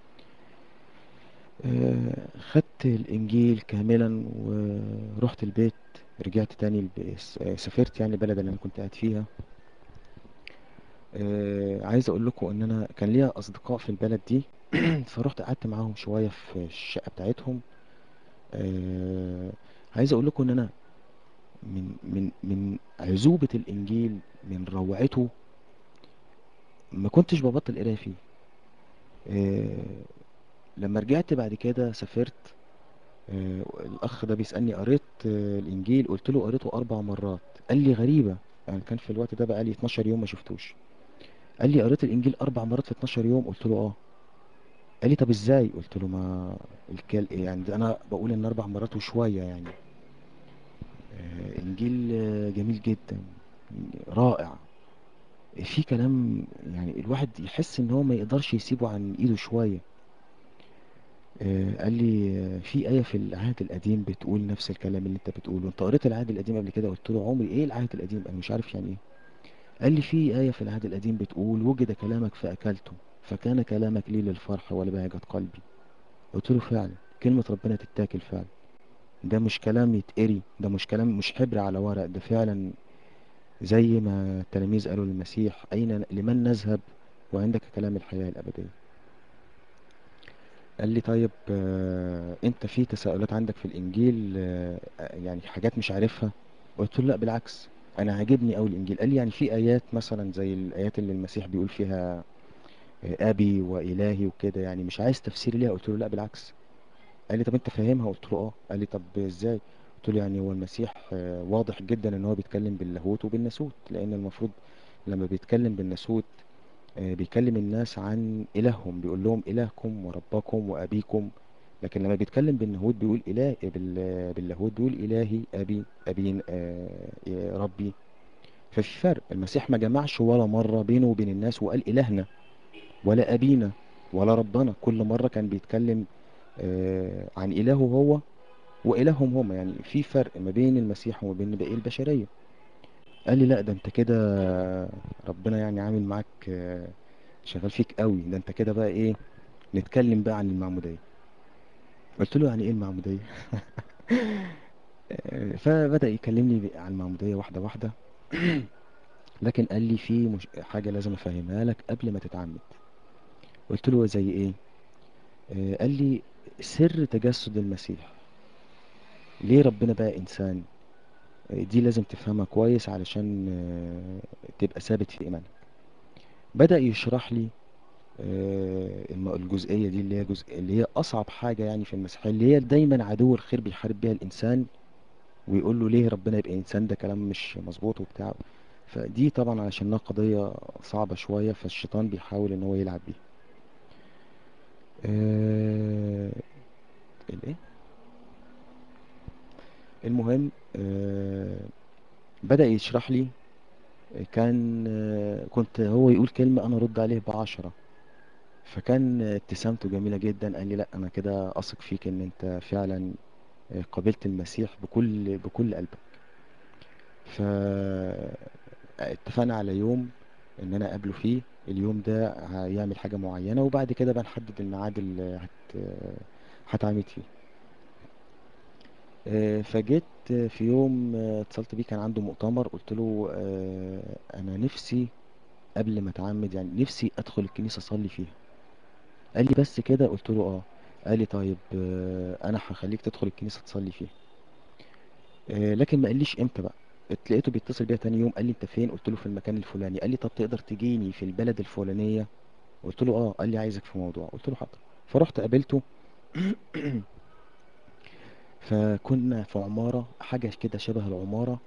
خدت الانجيل كاملا ورحت البيت. رجعت تاني سافرت يعني البلد اللي انا كنت قاعد فيها. عايز اقول لكم ان انا كان ليا اصدقاء في البلد دي. فرحت قعدت معاهم شوية في الشقة بتاعتهم. آه، عايز اقول لكم ان انا من عذوبة الانجيل، من روعته، ما كنتش ببطل قرايه فيه. آه، لما رجعت بعد كده سافرت. الاخ ده بيسألني قريت الانجيل، قلت له قريته 4 مرات. قال لي غريبة، يعني كان في الوقت ده بقى لي 12 يوم ما شفتوش. قال لي قريت الانجيل 4 مرات في 12 يوم، قلت له اه. قال لي طب ازاي؟ قلت له ما يعني ده انا بقول ان 4 مرات وشوية يعني. انجيل جميل جدا، رائع. في كلام يعني الواحد يحس ان هو ما يقدرش يسيبه عن ايده شوية. قال لي في آية في العهد القديم بتقول نفس الكلام اللي انت بتقوله. انت قريت العهد القديم قبل كده؟ قلت له عمري، ايه العهد القديم؟ انا مش عارف يعني ايه. قال لي في آية في العهد القديم بتقول وجد كلامك فأكلته، فكان كلامك لي للفرح ولبهجة قلبي. قلت له فعلا كلمة ربنا تتاكل فعلا. ده مش كلام يتقري، ده مش كلام، مش حبر على ورق، ده فعلا زي ما التلاميذ قالوا للمسيح أين لمن نذهب وعندك كلام الحياة الأبدية. قال لي طيب انت في تساؤلات عندك في الانجيل، يعني حاجات مش عارفها؟ قلت له لا بالعكس، انا عاجبني قوي الانجيل. قال لي يعني في ايات مثلا زي الايات اللي المسيح بيقول فيها ابي والهي وكده، يعني مش عايز تفسير ليها؟ قلت له لا بالعكس. قال لي طب انت فاهمها؟ قلت له اه. قال لي طب ازاي؟ قلت له يعني هو المسيح واضح جدا ان هو بيتكلم باللاهوت وبالناسوت، لان المفروض لما بيتكلم بالناسوت بيكلم الناس عن إلههم، بيقول لهم إلهكم وربكم وأبيكم. لكن لما بيتكلم بالنهوت بيقول إله باللاهوت بيقول إلهي أبي أبي ربي. ففي فرق. المسيح ما جمعش ولا مرة بينه وبين الناس وقال إلهنا ولا أبينا ولا ربنا. كل مرة كان بيتكلم عن إلهه هو وإلههم هم، يعني في فرق ما بين المسيح وما بين باقي البشرية. قال لي لا ده انت كده ربنا يعني عامل معاك شغال فيك قوي، ده انت كده بقى ايه، نتكلم بقى عن المعمودية. قلت له يعني ايه المعمودية؟ فبدأ يكلمني عن المعمودية واحدة واحدة. لكن قال لي في حاجة لازم افهمها لك قبل ما تتعمد. قلت له زي ايه؟ قال لي سر تجسد المسيح، ليه ربنا بقى انسان. دي لازم تفهمها كويس علشان تبقى ثابت في ايمانك. بدأ يشرح لي الجزئية دي اللي هي جزء اللي هي أصعب حاجة يعني في المسيحية، اللي هي دايما عدو الخير بيحارب بيها الإنسان ويقول له ليه ربنا يبقى إنسان، ده كلام مش مظبوط وبتاع. فدي طبعا علشانها قضية صعبة شوية، فالشيطان بيحاول إن هو يلعب بيها. آه، الإيه، المهم بدأ يشرح لي. كان كنت هو يقول كلمة أنا أرد عليه ب10. فكان ابتسامته جميلة جدا. قال لي لا أنا كده أثق فيك إن أنت فعلا قابلت المسيح بكل قلبك. فاتفقنا على يوم ان انا اقابله فيه. اليوم ده هيعمل حاجة معينة، وبعد كده بقى نحدد الميعاد اللي هتعمد فيه. فجيت في يوم اتصلت بيه، كان عنده مؤتمر. قلت له انا نفسي قبل ما اتعمد يعني نفسي ادخل الكنيسة اصلي فيها. قال لي بس كده؟ قلت له اه. قال لي طيب انا هخليك تدخل الكنيسة تصلي فيها. لكن ما قاليش امتى بقى. لقيته بيتصل بيا تاني يوم، قال لي انت فين؟ قلت له في المكان الفلاني. قال لي طب تقدر تجيني في البلد الفلانية؟ قلت له اه. قال لي عايزك في موضوع. قلت له حاضر. فرحت قابلته. فكنا في عمارة، حاجة كده شبه العمارة،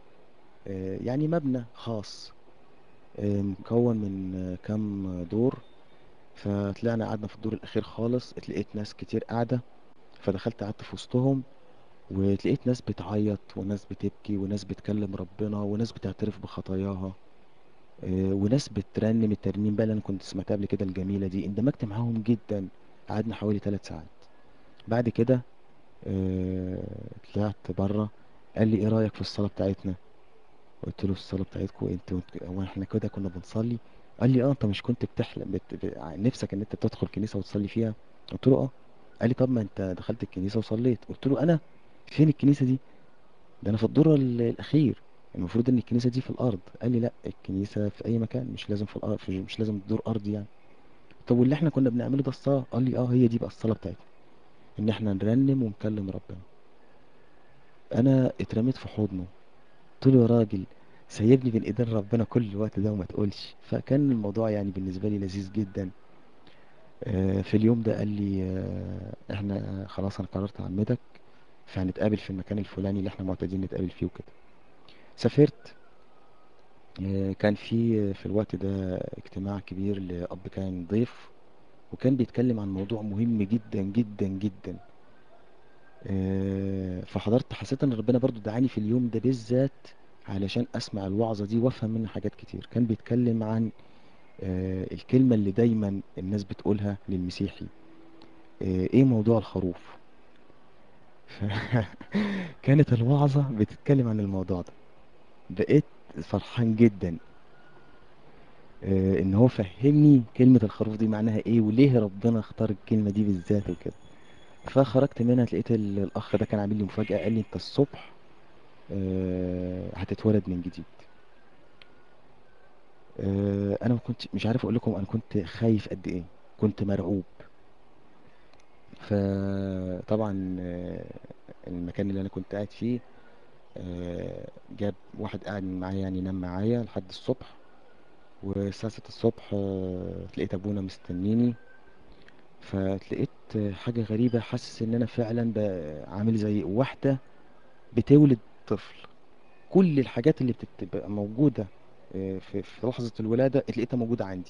يعني مبنى خاص مكون من كام دور. فطلعنا قعدنا في الدور الاخير خالص، اتلقيت ناس كتير قاعده، فدخلت قعدت في وسطهم، وتلاقيت ناس بتعيط وناس بتبكي وناس بتكلم ربنا وناس بتعترف بخطاياها، وناس بترنم الترنيم بقى اللي انا كنت سمعتها قبل كده الجميله دي، اندمجت معاهم جدا. قعدنا حوالي 3 ساعات. بعد كده آه، طلعت بره. قال لي ايه رايك في الصلاه بتاعتنا؟ قلت له الصلاه بتاعتكم هو احنا كده كنا بنصلي؟ قال لي اه، انت مش كنت بتحلم نفسك ان انت تدخل كنيسه وتصلي فيها؟ قلت له اه. قال لي طب ما انت دخلت الكنيسه وصليت. قلت له انا فين الكنيسه دي؟ ده انا في الدور الاخير، المفروض ان الكنيسه دي في الارض. قال لي لا، الكنيسه في اي مكان، مش لازم في الارض، مش لازم دور ارضي يعني. طب واللي احنا كنا بنعمله ده الصلاه؟ قال لي اه، هي دي بقى الصلاه بتاعتنا، ان احنا نرنم ونكلم ربنا. انا اترميت في حضنه، قلت له يا راجل، سيبني بين ايدين ربنا كل الوقت ده وما تقولش. فكان الموضوع يعني بالنسبه لي لذيذ جدا. في اليوم ده قال لي احنا خلاص انا قررت اعمدك، فهنتقابل في المكان الفلاني اللي احنا معتادين نتقابل فيه وكده. سافرت. كان في الوقت ده اجتماع كبير لأب كان ضيف، وكان بيتكلم عن موضوع مهم جدا جدا جدا. فحضرت، حسيت ان ربنا برضو دعاني في اليوم ده بالذات علشان اسمع الوعظة دي وافهم منها حاجات كتير. كان بيتكلم عن الكلمة اللي دايما الناس بتقولها للمسيحي، ايه موضوع الخروف. كانت الوعظة بتتكلم عن الموضوع ده. بقيت فرحان جدا ان هو فهمني كلمة الخروف دي معناها ايه، وليه ربنا اختار الكلمة دي بالذات وكده. فخرجت منها، لقيت الاخ ده كان عامل لي مفاجأة، قال لي انت الصبح هتتولد من جديد. انا ما كنت مش عارف اقول لكم انا كنت خايف قد ايه، كنت مرعوب. فطبعا المكان اللي انا كنت قاعد فيه جاب واحد قاعد معايا يعني، ينام معايا لحد الصبح. والساعة 6 الصبح تلاقيت ابونا مستنيني. فتلاقيت حاجة غريبة، حاسس ان انا فعلا عامل زي واحدة بتولد طفل. كل الحاجات اللي بتبقى موجودة في لحظة الولادة اتلقيتها موجودة عندي.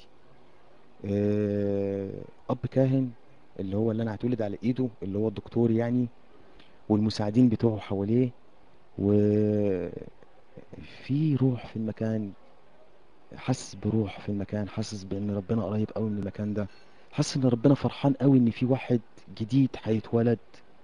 آه، اب كاهن اللي هو اللي انا هتولد على ايده، اللي هو الدكتور يعني، والمساعدين بتوعه حواليه، وفي روح في المكان. حاسس بروح في المكان، حاسس بان ربنا قريب قوي من المكان ده، حاسس ان ربنا فرحان قوي ان في واحد جديد هيتولد.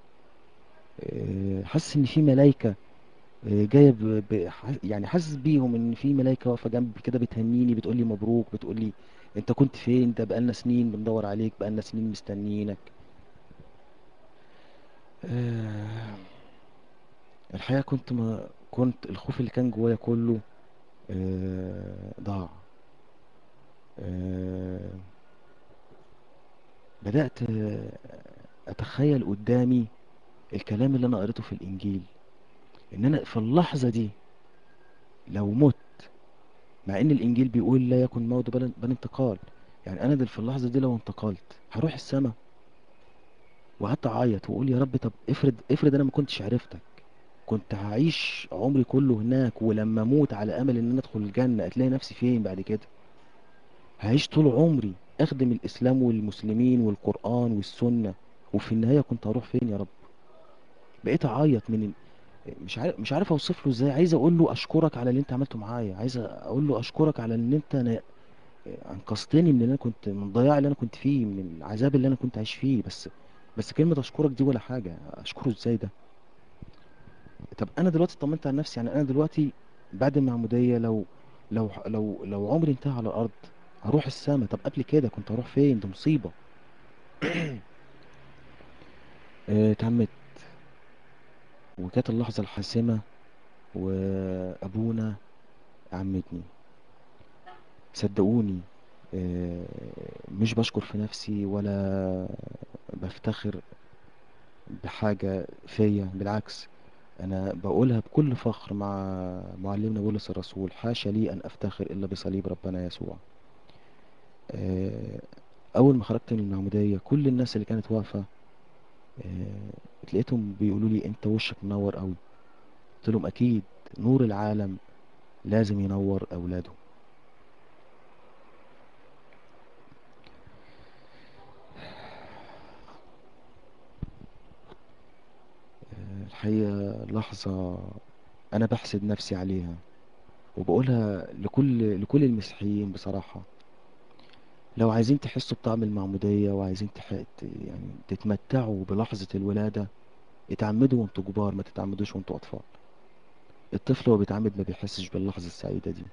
حاسس ان في ملايكة جايه يعني حاسس بيهم ان في ملايكه واقفه جنبي كده بتهنيني، بتقول لي مبروك، بتقول لي انت كنت فين، ده بقالنا سنين بندور عليك، بقالنا سنين مستنيينك. آه، الحقيقه كنت ما كنت الخوف اللي كان جوايا كله ضاع. آه، بدات اتخيل قدامي الكلام اللي انا قريته في الانجيل، ان انا في اللحظه دي لو مت، مع ان الانجيل بيقول لا يكن موت بل انتقال، يعني انا في اللحظه دي لو انتقلت هروح السماء. وقعدت اعيط واقول يا رب، طب افرض انا ما كنتش عرفتك، كنت هعيش عمري كله هناك، ولما اموت على امل ان انا ادخل الجنه هتلاقي نفسي فين بعد كده؟ هعيش طول عمري اخدم الاسلام والمسلمين والقران والسنه، وفي النهايه كنت هروح فين يا رب؟ بقيت اعيط مش عارف اوصف له ازاي. عايز اقول له اشكرك على اللي انت عملته معايا، عايز اقول له اشكرك على ان انت انقذتني من اللي انا كنت، من الضياع اللي انا كنت فيه، من العذاب اللي انا كنت عايش فيه. بس كلمة اشكرك دي ولا حاجة، اشكره ازاي ده؟ طب انا دلوقتي طمنت على نفسي، يعني انا دلوقتي بعد المعمودية، لو عمري انتهى على الارض هروح السما. طب قبل كده كنت هروح فين؟ ده مصيبة. اتعمت، وكانت اللحظة الحاسمة، وابونا عمتني. صدقوني آه، مش بشكر في نفسي ولا بفتخر بحاجة فيا، بالعكس، أنا بقولها بكل فخر مع معلمنا بولس الرسول: حاشا لي أن أفتخر إلا بصليب ربنا يسوع. آه، أول ما خرجت من المعمودية كل الناس اللي كانت واقفة لقيتهم بيقولوا لي أنت وشك منور قوي. قلت لهم أكيد، نور العالم لازم ينور أولاده. الحقيقة لحظة أنا بحسد نفسي عليها، وبقولها لكل المسيحيين بصراحة. لو عايزين تحسوا بطعم المعمودية وعايزين يعني تتمتعوا بلحظة الولادة، اتعمدوا وانتوا كبار، ما تتعمدوش وانتوا أطفال. الطفل وهو بيتعمد ما بيحسش باللحظة السعيدة دي.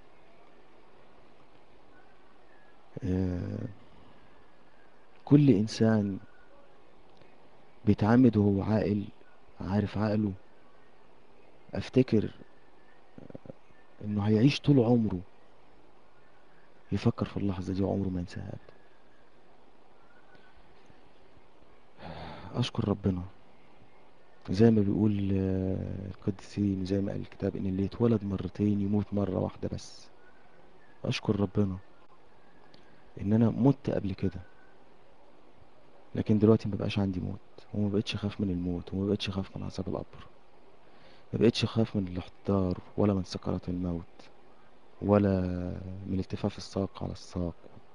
آه، كل إنسان بيتعمد وهو عاقل، عارف عقله، أفتكر إنه هيعيش طول عمره يفكر في اللحظة دي وعمره ما ينساها أبدا. أشكر ربنا، زي ما بيقول القديسين، زي ما قال الكتاب، إن اللي يتولد مرتين يموت مرة واحدة بس. أشكر ربنا إن أنا مت قبل كده، لكن دلوقتي مبقاش عندي موت، وما بقتش أخاف من الموت، وما بقتش أخاف من عذاب القبر، ما بقتش أخاف من الاحتضار ولا من سكرات الموت، ولا من التفاف الساق على الساق.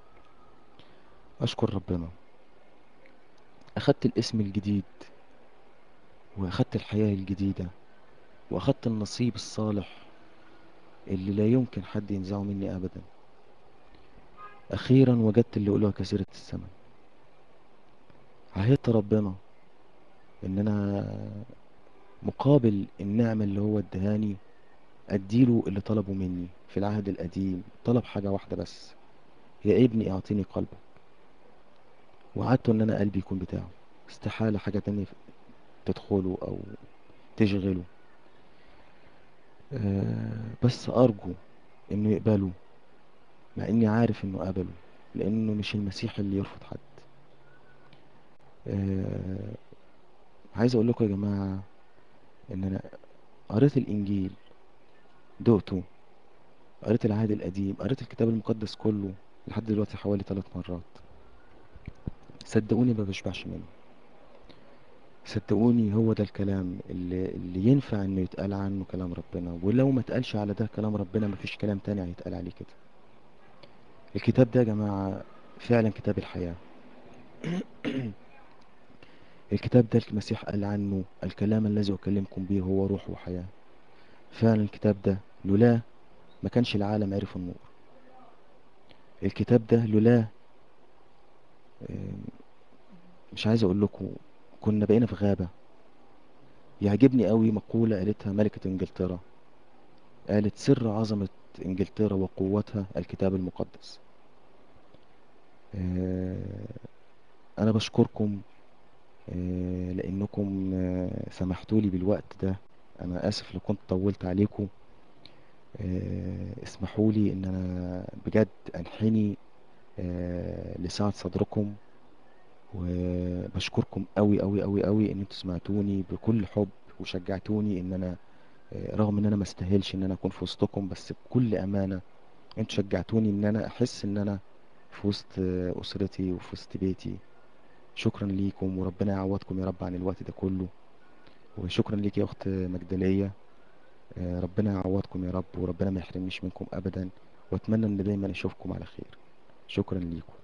أشكر ربنا، أخدت الاسم الجديد، وأخدت الحياة الجديدة، وأخدت النصيب الصالح اللي لا يمكن حد ينزعه مني أبدا. أخيرا وجدت اللي يقولها كثيرة الثمن. عهدت ربنا إن أنا مقابل النعمة اللي هو ادهاني أديله اللي طلبه مني. في العهد القديم طلب حاجة واحدة بس: يا ابني أعطيني قلبك. وعدته إن أنا قلبي يكون بتاعه، استحالة حاجة تانية تدخله أو تشغله. بس أرجو إنه يقبله، مع إني عارف إنه قبله، لأنه مش المسيح اللي يرفض حد. آه، عايز أقول لكم يا جماعة إن أنا قريت الإنجيل، دقته، قريت العهد القديم، قريت الكتاب المقدس كله لحد دلوقتي حوالي 3 مرات. صدقوني ما بشبعش منه. صدقوني هو ده الكلام اللي ينفع انه يتقال عنه كلام ربنا، ولو ما اتقالش على ده كلام ربنا مفيش كلام تاني هيتقال عليه كده. الكتاب ده يا جماعة فعلا كتاب الحياة. الكتاب ده المسيح قال عنه: الكلام الذي أكلمكم به هو روح وحياة. فعلا الكتاب ده لولاه ما كانش العالم عرف النور. الكتاب ده لولاه آه، مش عايز اقول لكم كنا بقينا في غابة. يعجبني قوي مقولة قالتها ملكة انجلترا، قالت: سر عظمة انجلترا وقوتها الكتاب المقدس. آه، انا بشكركم لانكم سمحتوا لي بالوقت ده. انا اسف لو كنت طولت عليكم. اسمحوا لي ان انا بجد انحني لسعة صدركم. وبشكركم قوي قوي قوي قوي ان انتوا سمعتوني بكل حب وشجعتوني ان انا رغم ان انا ما استاهلش ان انا اكون في وسطكم، بس بكل امانة انتوا شجعتوني ان انا احس ان انا في وسط اسرتي وفي وسط بيتي. شكرا ليكم، وربنا يعوضكم يا رب عن الوقت ده كله. وشكرا ليك يا اخت مجدلية. ربنا يعوضكم يا رب، وربنا ما يحرمنيش منكم ابدا، واتمنى ان دايما اشوفكم على خير. شكرا ليكم.